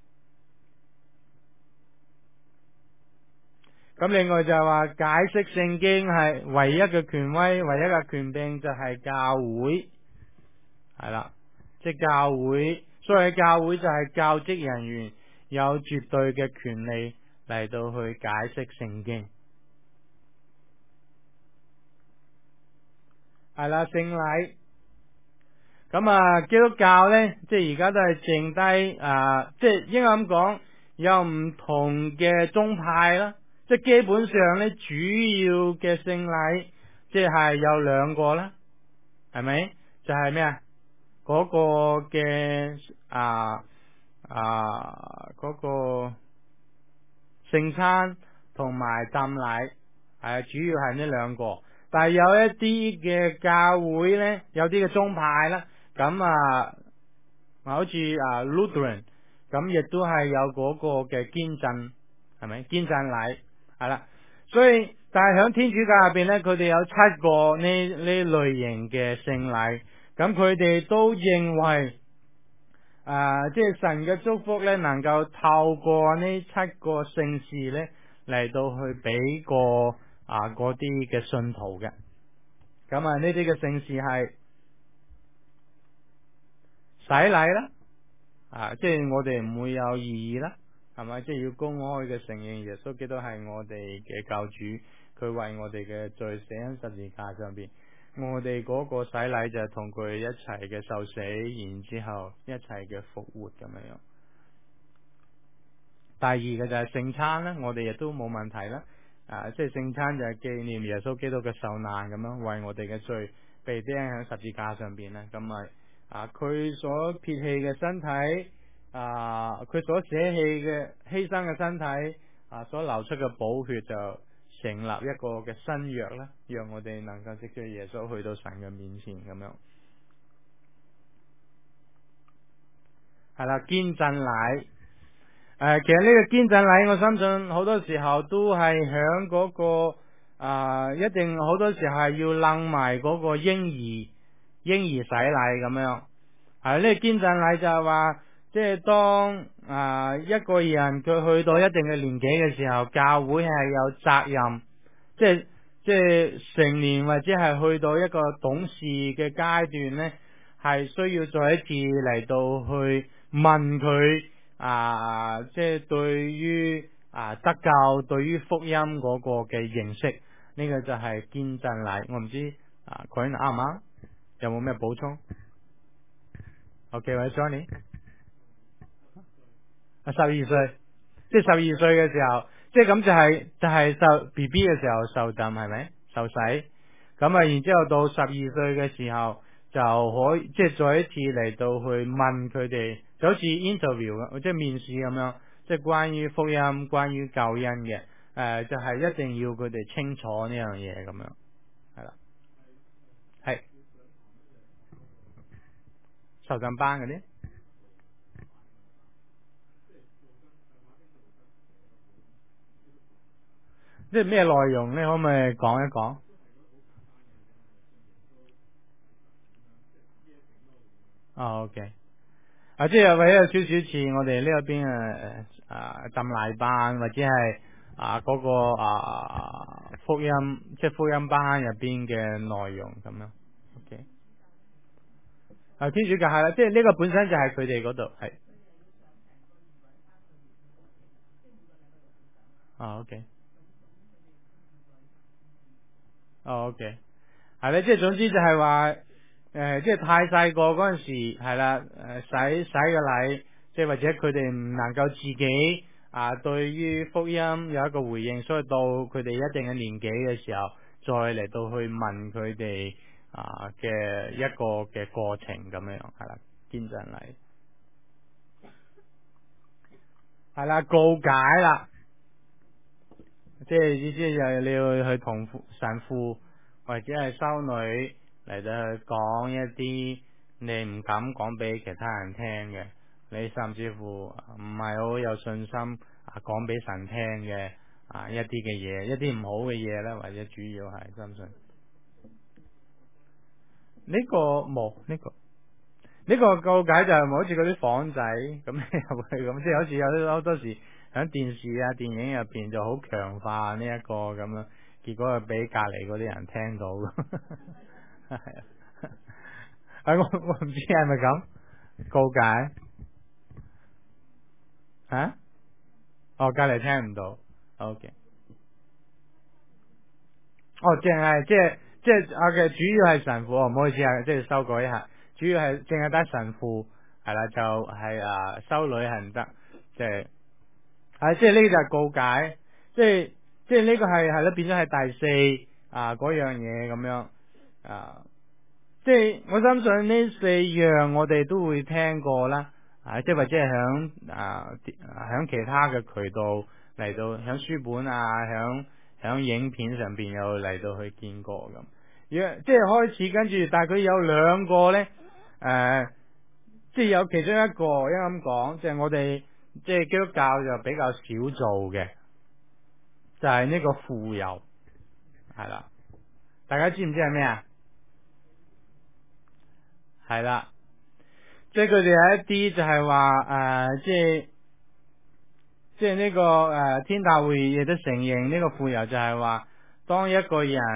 咁另外就係話解釋聖經係唯一嘅權威，唯一嘅權柄就係教會，係啦，即係教會。所謂教會就係教職人員有絕對嘅權利嚟到去解釋聖經。係啦，聖禮。咁基督教呢，即係而家都係剩低即係應該咁講，有唔同嘅宗派啦。即係基本上呢，主要嘅聖禮即係有兩個啦，係咪？就係咩啊？嗰個嘅嗰個聖餐同埋浸禮，主要係呢兩個。但係有一啲嘅教會呢，有啲嘅宗派啦，咁好似Lutheran， 咁亦都係有嗰個嘅堅振，係咪？堅振禮係啦。所以但係喺天主教入邊呢，佢哋有7個呢類型嘅聖禮，咁佢哋都認為即係神嘅祝福呢，能夠透過呢7個聖事呢嚟到去俾個嗰啲嘅信徒嘅。咁呢啲嘅聖事係洗禮啦，即係我哋唔會有異議啦，係咪？即係要公開嘅承認耶穌基督係我哋嘅救主，佢為我哋嘅罪死喺十字架上邊，我哋嗰個洗禮就係同佢一齊嘅受死，然之後一齊嘅復活咁樣。第二嘅就係聖餐啦，我哋亦都冇問題啦。即係聖餐就係紀念耶穌基督嘅受難咁樣，為我哋嘅罪被釘喺十字架上邊咧。咁佢所撇棄嘅身體，佢所捨棄嘅犧牲嘅身體，所流出嘅寶血就成立一個嘅新約啦，讓我哋能夠藉住耶穌去到神嘅面前咁樣。係啦，堅振禮。其實呢個堅振禮，我相信好多時候都係響嗰個一定好多時候係要楞埋嗰個嬰兒洗禮咁樣。呢個堅振禮就係話，即係當一個人佢去到一定嘅年紀嘅時候，教會係有責任，即係成年或者係去到一個懂事嘅階段呢，係需要再一次嚟到去問佢。即係對於得救，對於福音嗰個嘅認識，呢個就係堅振禮。我唔知佢啱唔啱，有冇咩補充？OK，喂，Johnny， 12歲，即係12歲嘅時候，即係咁就係受 BB 嘅時候受浸，係咪？受洗，咁然之後到12歲嘅時候就可以，即係再一次嚟到去問佢哋。就好似 interview 即係面試咁樣，即係關於福音、關於救恩嘅。 就係一定要佢哋清楚呢樣嘢咁樣，係啦，係受浸班嗰啲，即係咩內容咧？可唔可以講一講？OK。即係為咗有少少似我哋呢一邊浸禮班或者係嗰個福音，即係福音班入邊嘅內容咁樣。OK。天主教係啦，即係呢個本身就係佢哋嗰度係。OK。OK。係咧，即係總之就係話，即係太細個嗰陣時係啦，洗個禮，即係或者佢哋唔能夠自己對於福音有一個回應，所以到佢哋一定嘅年紀嘅時候，再嚟到去問佢哋嘅一個嘅過程咁樣，係啦，見證禮，係啦，告解啦。即係意思就係你要去同神父或者係修女嚟到去講一啲你唔敢講俾其他人聽嘅，你甚至乎唔係好有信心講俾神聽嘅一啲嘅嘢，一啲唔好嘅嘢咧，或者主要係相信呢個冇呢個告解就係好似嗰啲房仔咁入去咁，即係好似有啲好多時喺電視電影入邊就好強化呢一個咁樣，結果就俾隔籬嗰啲人聽到。係我唔知係咪咁告解隔籬聽唔到。OK。淨係即係嘅主要係神父，唔好意思即係修改一下，主要係淨係得神父係啦，就係修女係唔得，即係呢個就係告解，即係呢個係咯，變咗係第四嗰樣嘢咁樣即係我相信呢四樣我哋都會聽過啦，即係或者係響其他嘅渠道嚟到，響書本響影片上邊有嚟到去見過咁，即係開始跟住，但係佢有兩個咧，即係有其中一個應該咁講，即係我哋即係基督教就比較少做嘅，就係呢個傅油，係啦，大家知唔知係咩啊？係啦，即係佢哋有一啲就係話即係呢個天大會議亦都承認呢個傅油就係話，當一個人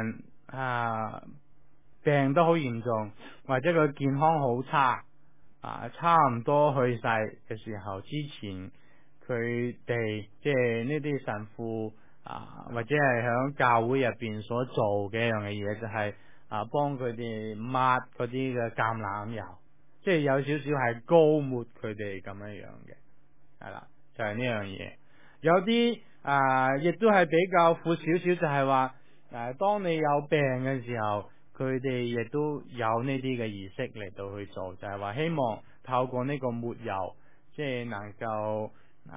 病得好嚴重，或者佢健康好差差唔多去世嘅時候，之前佢哋即係呢啲神父或者係響教會入邊所做嘅一樣嘅嘢，就係幫佢哋抹嗰啲嘅橄欖油，即係有少少係膏抹佢哋咁樣樣嘅，係啦，就係呢樣嘢。有啲亦都係比較闊少少，就係話當你有病嘅時候，佢哋亦都有呢啲嘅儀式嚟到去做，就係話希望透過呢個抹油，即係能夠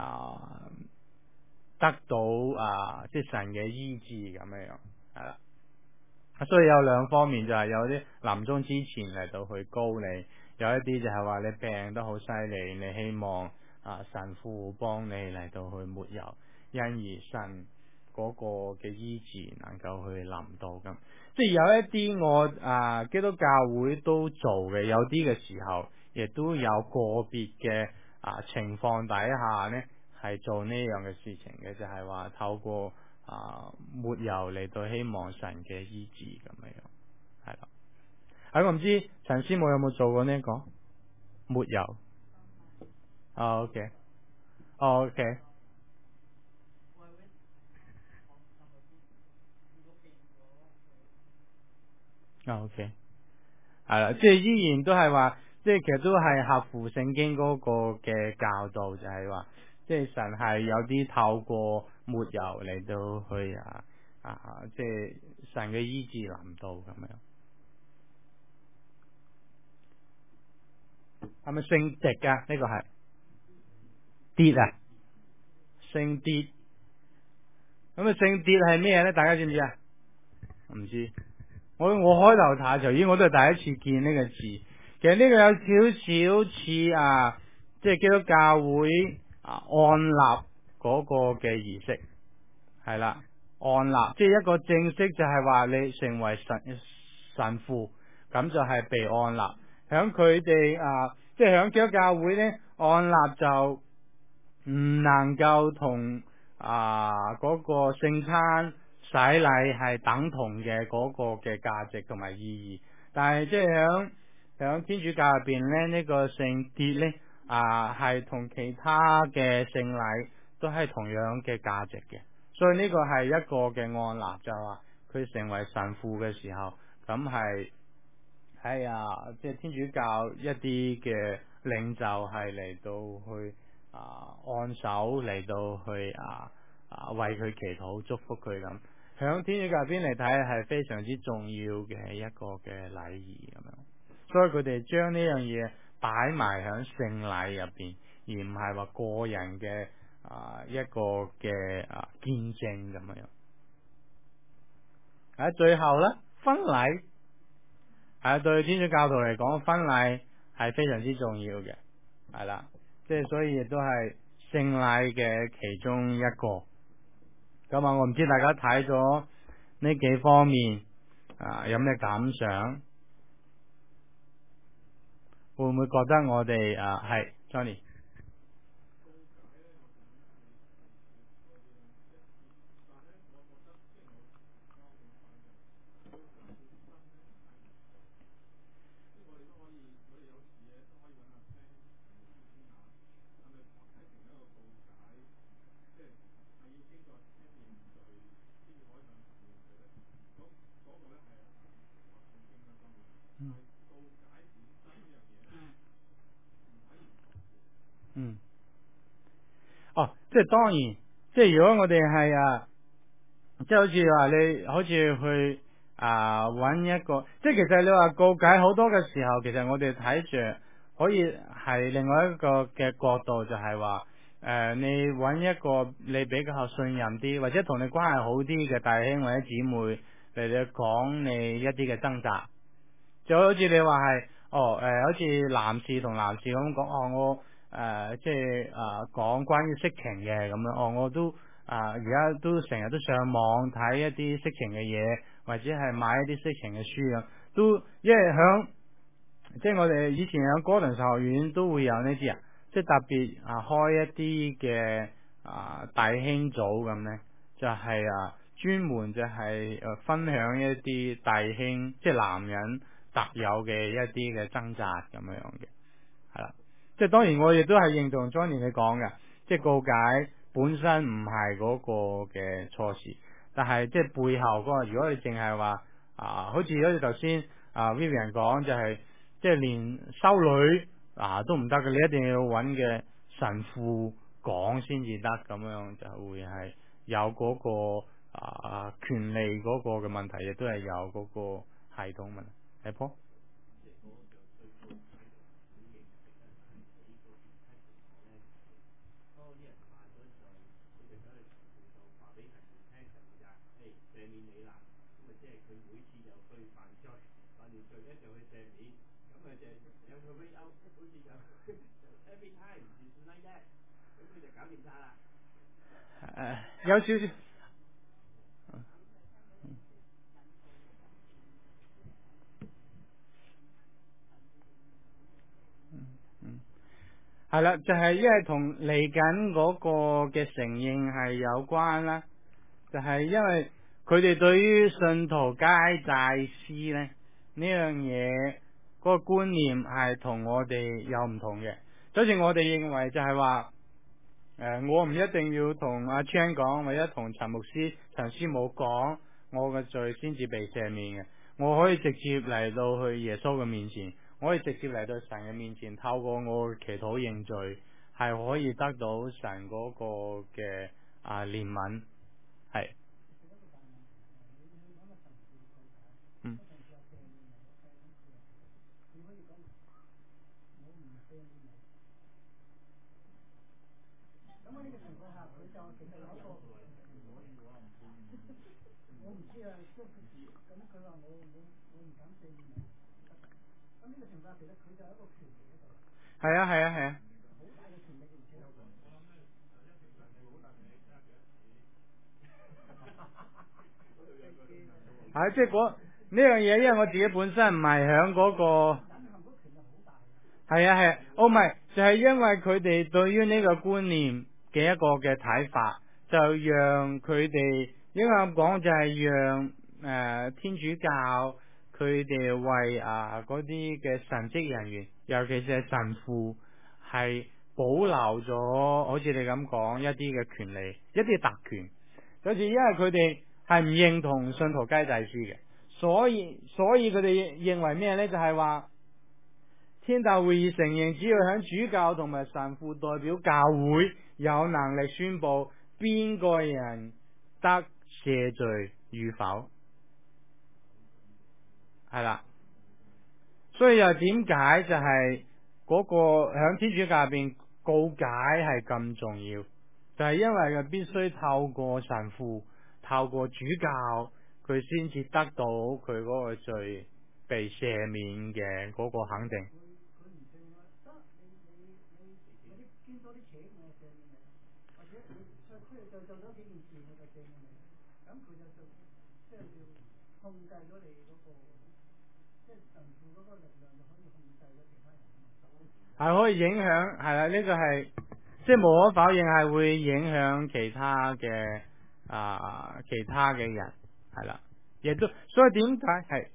得到即係神嘅醫治咁樣樣，係啦。所以有兩方面，就係有啲臨終之前嚟到去膏你，有一啲就係話你病得好犀利，你希望神父幫你嚟到去抹油，因而神嗰個嘅醫治能夠去臨到咁。即係有一啲我基督教會都做嘅，有啲嘅時候亦都有個別嘅情況底下呢係做呢樣嘅事情嘅，就係話透過抹油嚟到希望神嘅醫治咁樣，係啦。我唔知陳師母有冇做過呢個抹油？OK，OK，係啦，即係依然都係話，即係其實都係合乎聖經嗰個嘅教導，就係話，即係神係有啲透過抹油嚟到去即係神嘅醫治臨到咁樣。係咪聖狄啊？呢個係跌啊，聖跌咁啊，聖潔係咩咧？大家知唔知啊？唔知。我開頭查就已，我都係第一次見呢個字。其實呢個有少少似即係基督教會按立嗰個嘅儀式，係啦，按立，即係一個正式就係話你成為神父，咁就係被按立。響佢哋即係響基督教會咧，按立就唔能夠同嗰個聖餐洗禮係等同嘅嗰個嘅價值同埋意義，但係即係響天主教入邊咧，呢個聖潔咧係同其他嘅聖禮都係同樣嘅價值嘅，所以呢個係一個嘅按立，就係話佢成為神父嘅時候，咁係即係天主教一啲嘅領袖係嚟到去按手嚟到去為佢祈禱祝福佢咁，響天主教邊嚟睇係非常之重要嘅一個嘅禮儀咁樣，所以佢哋將呢樣嘢擺埋響聖禮入邊，而唔係話個人嘅一個嘅見證咁樣。最後咧，婚禮對天主教徒嚟講，婚禮係非常之重要嘅，係啦，即係所以亦都係聖禮嘅其中一個。咁我唔知大家睇咗呢幾方面有咩感想？會唔會覺得我哋係 Johnny？即係當然，即係如果我哋係即係好似話你好似去揾一個，即係其實你話告解好多嘅時候，其實我哋睇住可以係另外一個嘅角度，就係話你揾一個你比較信任啲，或者同你關係好啲嘅弟兄或者姊妹嚟到講你一啲嘅掙扎。就好似你話係好似男士同男士咁講，我即係講關於色情嘅咁樣，我都而家都成日都上網睇一啲色情嘅嘢，或者係買一啲色情嘅書啊，都因為響即係我哋以前響哥倫神學院都會有呢啲即係特別開一啲嘅弟兄組咁咧，就係專門就係分享一啲弟兄即係男人特有嘅一啲嘅掙扎咁樣嘅，係啦，即係當然我亦都係認同 Johnny 你講嘅，即係告解本身唔係嗰個嘅錯事，但係即係背後嗰個，如果你淨係話好似頭先Vivian 講，就係即係連修女都唔得嘅，你一定要揾嘅神父講先至得，咁樣就會係有嗰個權利嗰個嘅問題，亦都係有嗰個系統問題。係噃。有少少係啦，就係因為同嚟緊嗰個嘅承認係有關啦，就係因為佢哋對於信徒皆祭司咧呢樣嘢嗰個觀念係同我哋有唔同嘅，就好似我哋認為就係話我唔一定要同阿 Chan 講，或者同陳牧師、陳師母講我嘅罪先至被赦免嘅，我可以直接嚟到去耶穌嘅面前，我可以直接嚟到神嘅面前，透過我嘅祈禱認罪，係可以得到神嗰個嘅憐憫，係，嗯。 係啊係啊係啊。即係呢樣嘢，因為我自己本身唔係響嗰個。係啊係啊，唔係就係因為佢哋對於呢個觀念嘅一個嘅睇法，就讓佢哋應該咁講，就係讓天主教佢哋為嗰啲嘅神職人員，尤其是係神父，係保留咗好似你咁講一啲嘅權利，一啲特權。好似因為佢哋係唔認同信徒皆祭司嘅，所以佢哋認為咩呢？就係話天大會議承認，只要響主教同埋神父代表教會有能力宣布邊個人得赦罪與否，係啦。所以又點解就係嗰個響天主教入邊告解係咁重要？就係因為佢必須透過神父、透過主教，佢先至得到佢嗰個罪被赦免嘅嗰個肯定。係可以影響，係啦，呢個係即係無可否認係會影響其他嘅人，係啦，亦都所以點解係？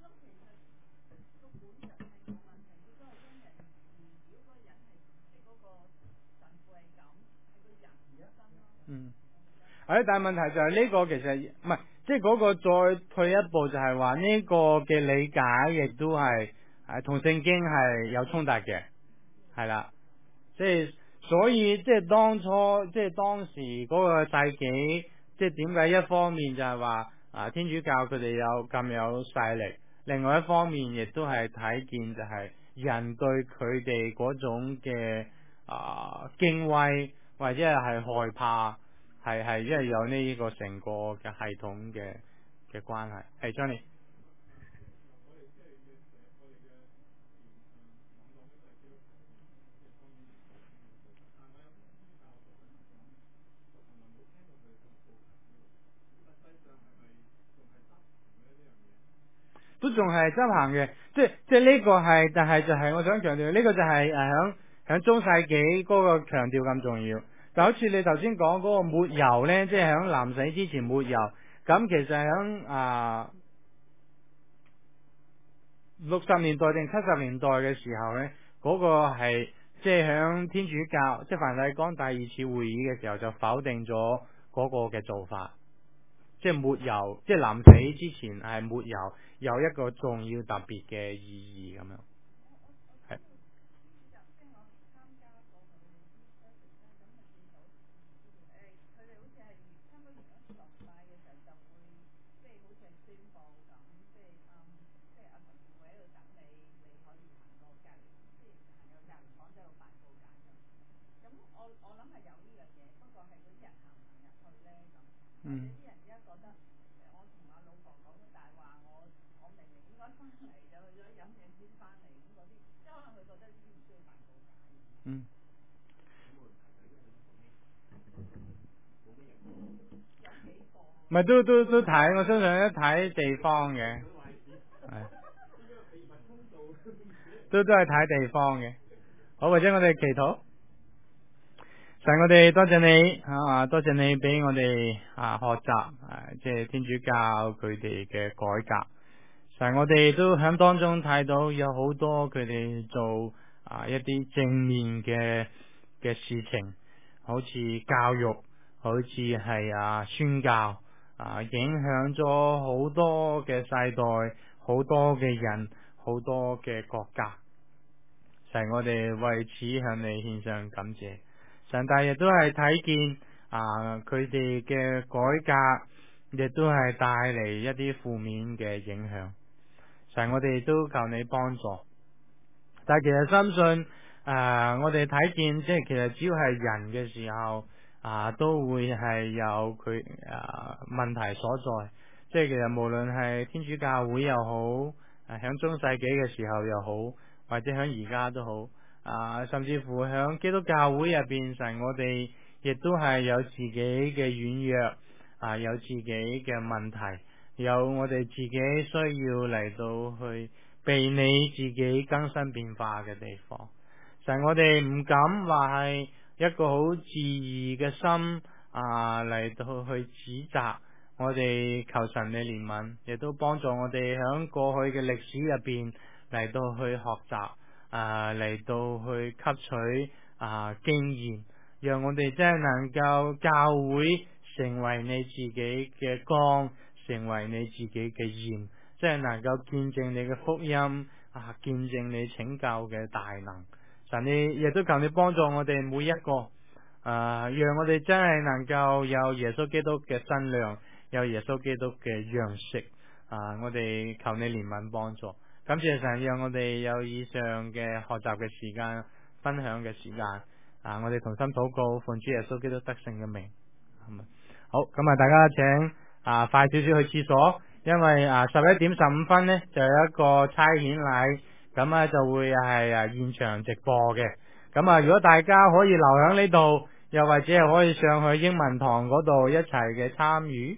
嗯，但係問題就係呢個其實唔係，即係嗰個再退一步就係話呢個嘅理解亦都係同聖經係有衝突嘅，係啦。即係所以，即係當初，即係當時嗰個世紀，即係點解一方面就係話天主教佢哋有咁有勢力，另外一方面亦都係睇見就係人對佢哋嗰種嘅敬畏或者係害怕，係因為有呢個成個嘅系統嘅關係。係 Johnny。都仲係執行嘅，即係呢個係，但係就係我想強調呢個就係響中世紀嗰個強調咁重要。就好似你頭先講嗰個抹油呢，即係響臨死之前抹油，咁其實響60年代定70年代嘅時候呢，嗰個係即係響天主教即係梵蒂岡第二次會議嘅時候就否定咗嗰個嘅做法。即係抹油，即係臨死之前係抹油，有一個重要特別嘅意義咁樣。係。嗯。嗯。咪都睇，我相信一睇地方嘅，係都係睇地方嘅。好，或者我哋祈禱。神，我哋多謝你多謝你俾我哋學習即係天主教佢哋嘅改革。神，我哋都響當中睇到有好多佢哋做一啲正面嘅事情，好似教育，好似係宣教影響咗好多嘅世代，好多嘅人，好多嘅國家。神，我哋為此向你獻上感謝。神，但亦都係睇見佢哋嘅改革，亦都係帶嚟一啲負面嘅影響。神，我哋都求你幫助。但係其實深信我哋睇見，即係其實只要係人嘅時候都會係有佢問題所在。即係其實無論係天主教會又好，響中世紀嘅時候又好，或者響而家都好，甚至乎響基督教會入邊，神我哋亦都係有自己嘅軟弱，有自己嘅問題，有我哋自己需要嚟到去被你自己更新變化嘅地方。神我哋唔敢話係一個好自義嘅心嚟到去指責。我哋求神嘅憐憫，亦都幫助我哋響過去嘅歷史入邊嚟到去學習，嚟到去吸取經驗，讓我哋真係能夠教會成為你自己嘅光，成為你自己嘅鹽，即係能夠見證你嘅福音，見證你拯救嘅大能。神你亦都求你幫助我哋每一個，讓我哋真係能夠有耶穌基督嘅身量。有耶穌基督嘅樣式，我哋求你憐憫幫助。感謝神，讓我哋有以上嘅學習嘅時間、分享嘅時間。我哋同心禱告，奉主耶穌基督得勝嘅名。好，咁大家請快少少去廁所，因為11:15呢就有一個差遣禮，咁就會係現場直播嘅。咁如果大家可以留喺呢度，又或者係可以上去英文堂嗰度一齊嘅參與。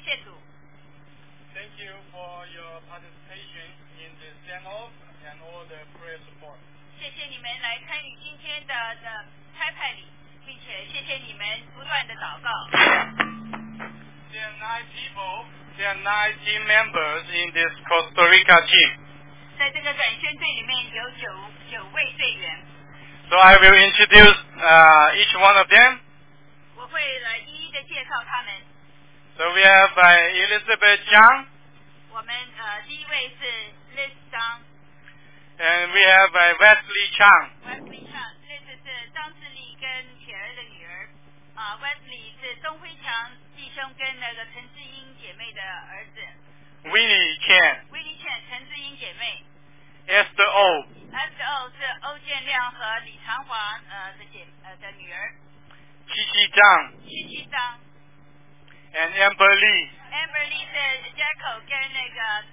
谢主。 Thank you for your participation in the send-off and all the prayer support. 谢谢你们来参与今天的开派礼，并且谢谢你们不断的祷告。 There are 9 people. There are 9 team members in this Costa Rica team. 在这个短宣队里面有九位队员。 So I will introduce each one of them. 我会来一一的介绍他们。 So we have Elizabeth Zhang. 我们第一位是 Liz Zhang。 And we have Wesley Chang. Wesley Chang，Liz是张志丽跟铁儿的女儿。Wesley 是钟辉强弟兄跟那个陈志英姐妹的儿子。 Winnie Chen. Winnie Chen， 陈志英姐妹。 Esther O. Esther O 是欧建亮和李长华的女儿。 Qiqi Zhang. Qiqi Zhang。 And Amber Lee. Amber Lee 是 Jacko 跟那个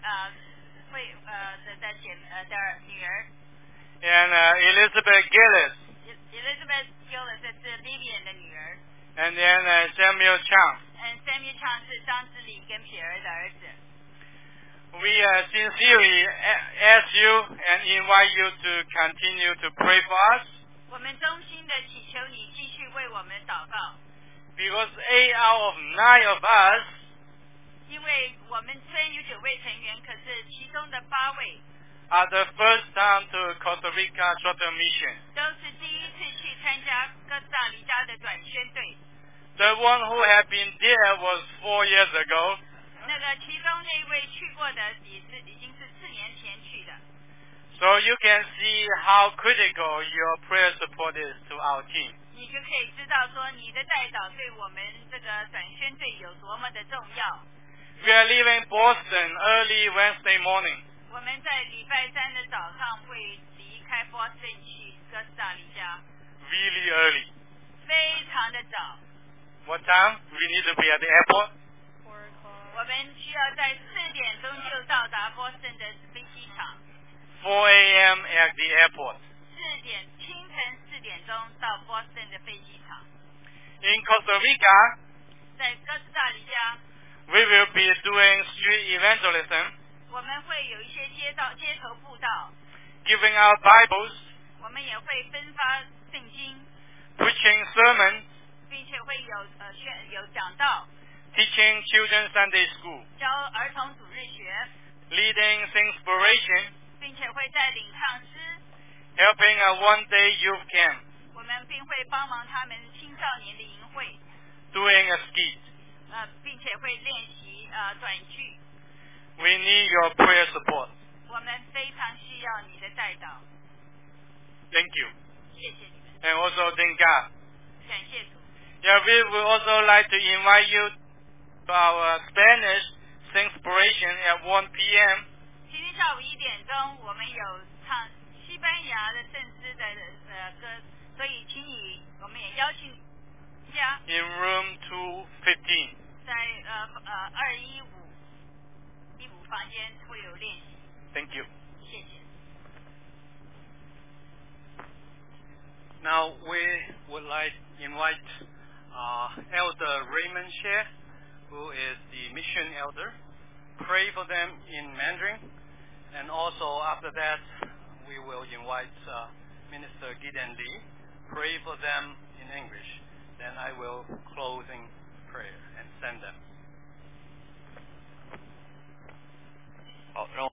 的女儿。 And Elizabeth Gillis. Elizabeth Gillis 是 Vivian 的女儿。 And then Samuel Chang. And Samuel Chang 是张志礼跟撇儿的儿子。 We sincerely ask you and invite you to continue to pray for us. 我们衷心的祈求你继续为我们祷告。 Because 8 out of 9 of us, 因为我们虽然有9位成员，可是其中的8位 are the first time to Costa Rica Short-Term Mission. 都是第一次去参加哥斯达黎加的短宣队。 The one who had been there was 4 years ago. 那个其中那一位去过的已经是4年前去的。 So you can see how critical your prayer support is to our team. 你就可以知道说你的代祷对我们这个短宣队有多么的重要。 We are leaving Boston early Wednesday morning. 我们在礼拜3的早上会离开 Boston 去哥斯达黎加。 Really early. 非常的早。 What time? We need to be at the airport. 我们需要在4点钟就到达 Boston 的飞机场。 4 a.m. at the airport. 清晨4点钟到 Boston 的飞机场。 In Costa Rica, 在哥斯达黎加 we will be doing street evangelism, 我们会有一些街头布道， giving out Bibles, 我们也会分发圣经， preaching sermons, 并且会有讲道， teaching children Sunday school, 教儿童主日学， leading Singspiration, 并且会带领唱诗， helping a one-day youth camp, 我们并会帮忙他们青少年的营会， doing a skit. 并且会练习短剧。 We need your prayer support. 我们非常需要你的代祷。 Thank you. 谢谢你们。 And also thank God. 感谢主。 Yeah, we would also like to invite you to our Spanish Singspiration at 1 p.m. 今天下午1点钟，我们有唱西班牙的圣诗的歌，所以我们也邀请大家 in room 215. 在215房间会有练习。 Thank you. 谢谢。 Now we would like to invite Elder Raymond Xie, who is the mission elder. Pray for them in Mandarin, and also after that we will invite Minister Gideon Lee. Pray for them in English. Then I will close in prayer and send them. 好，让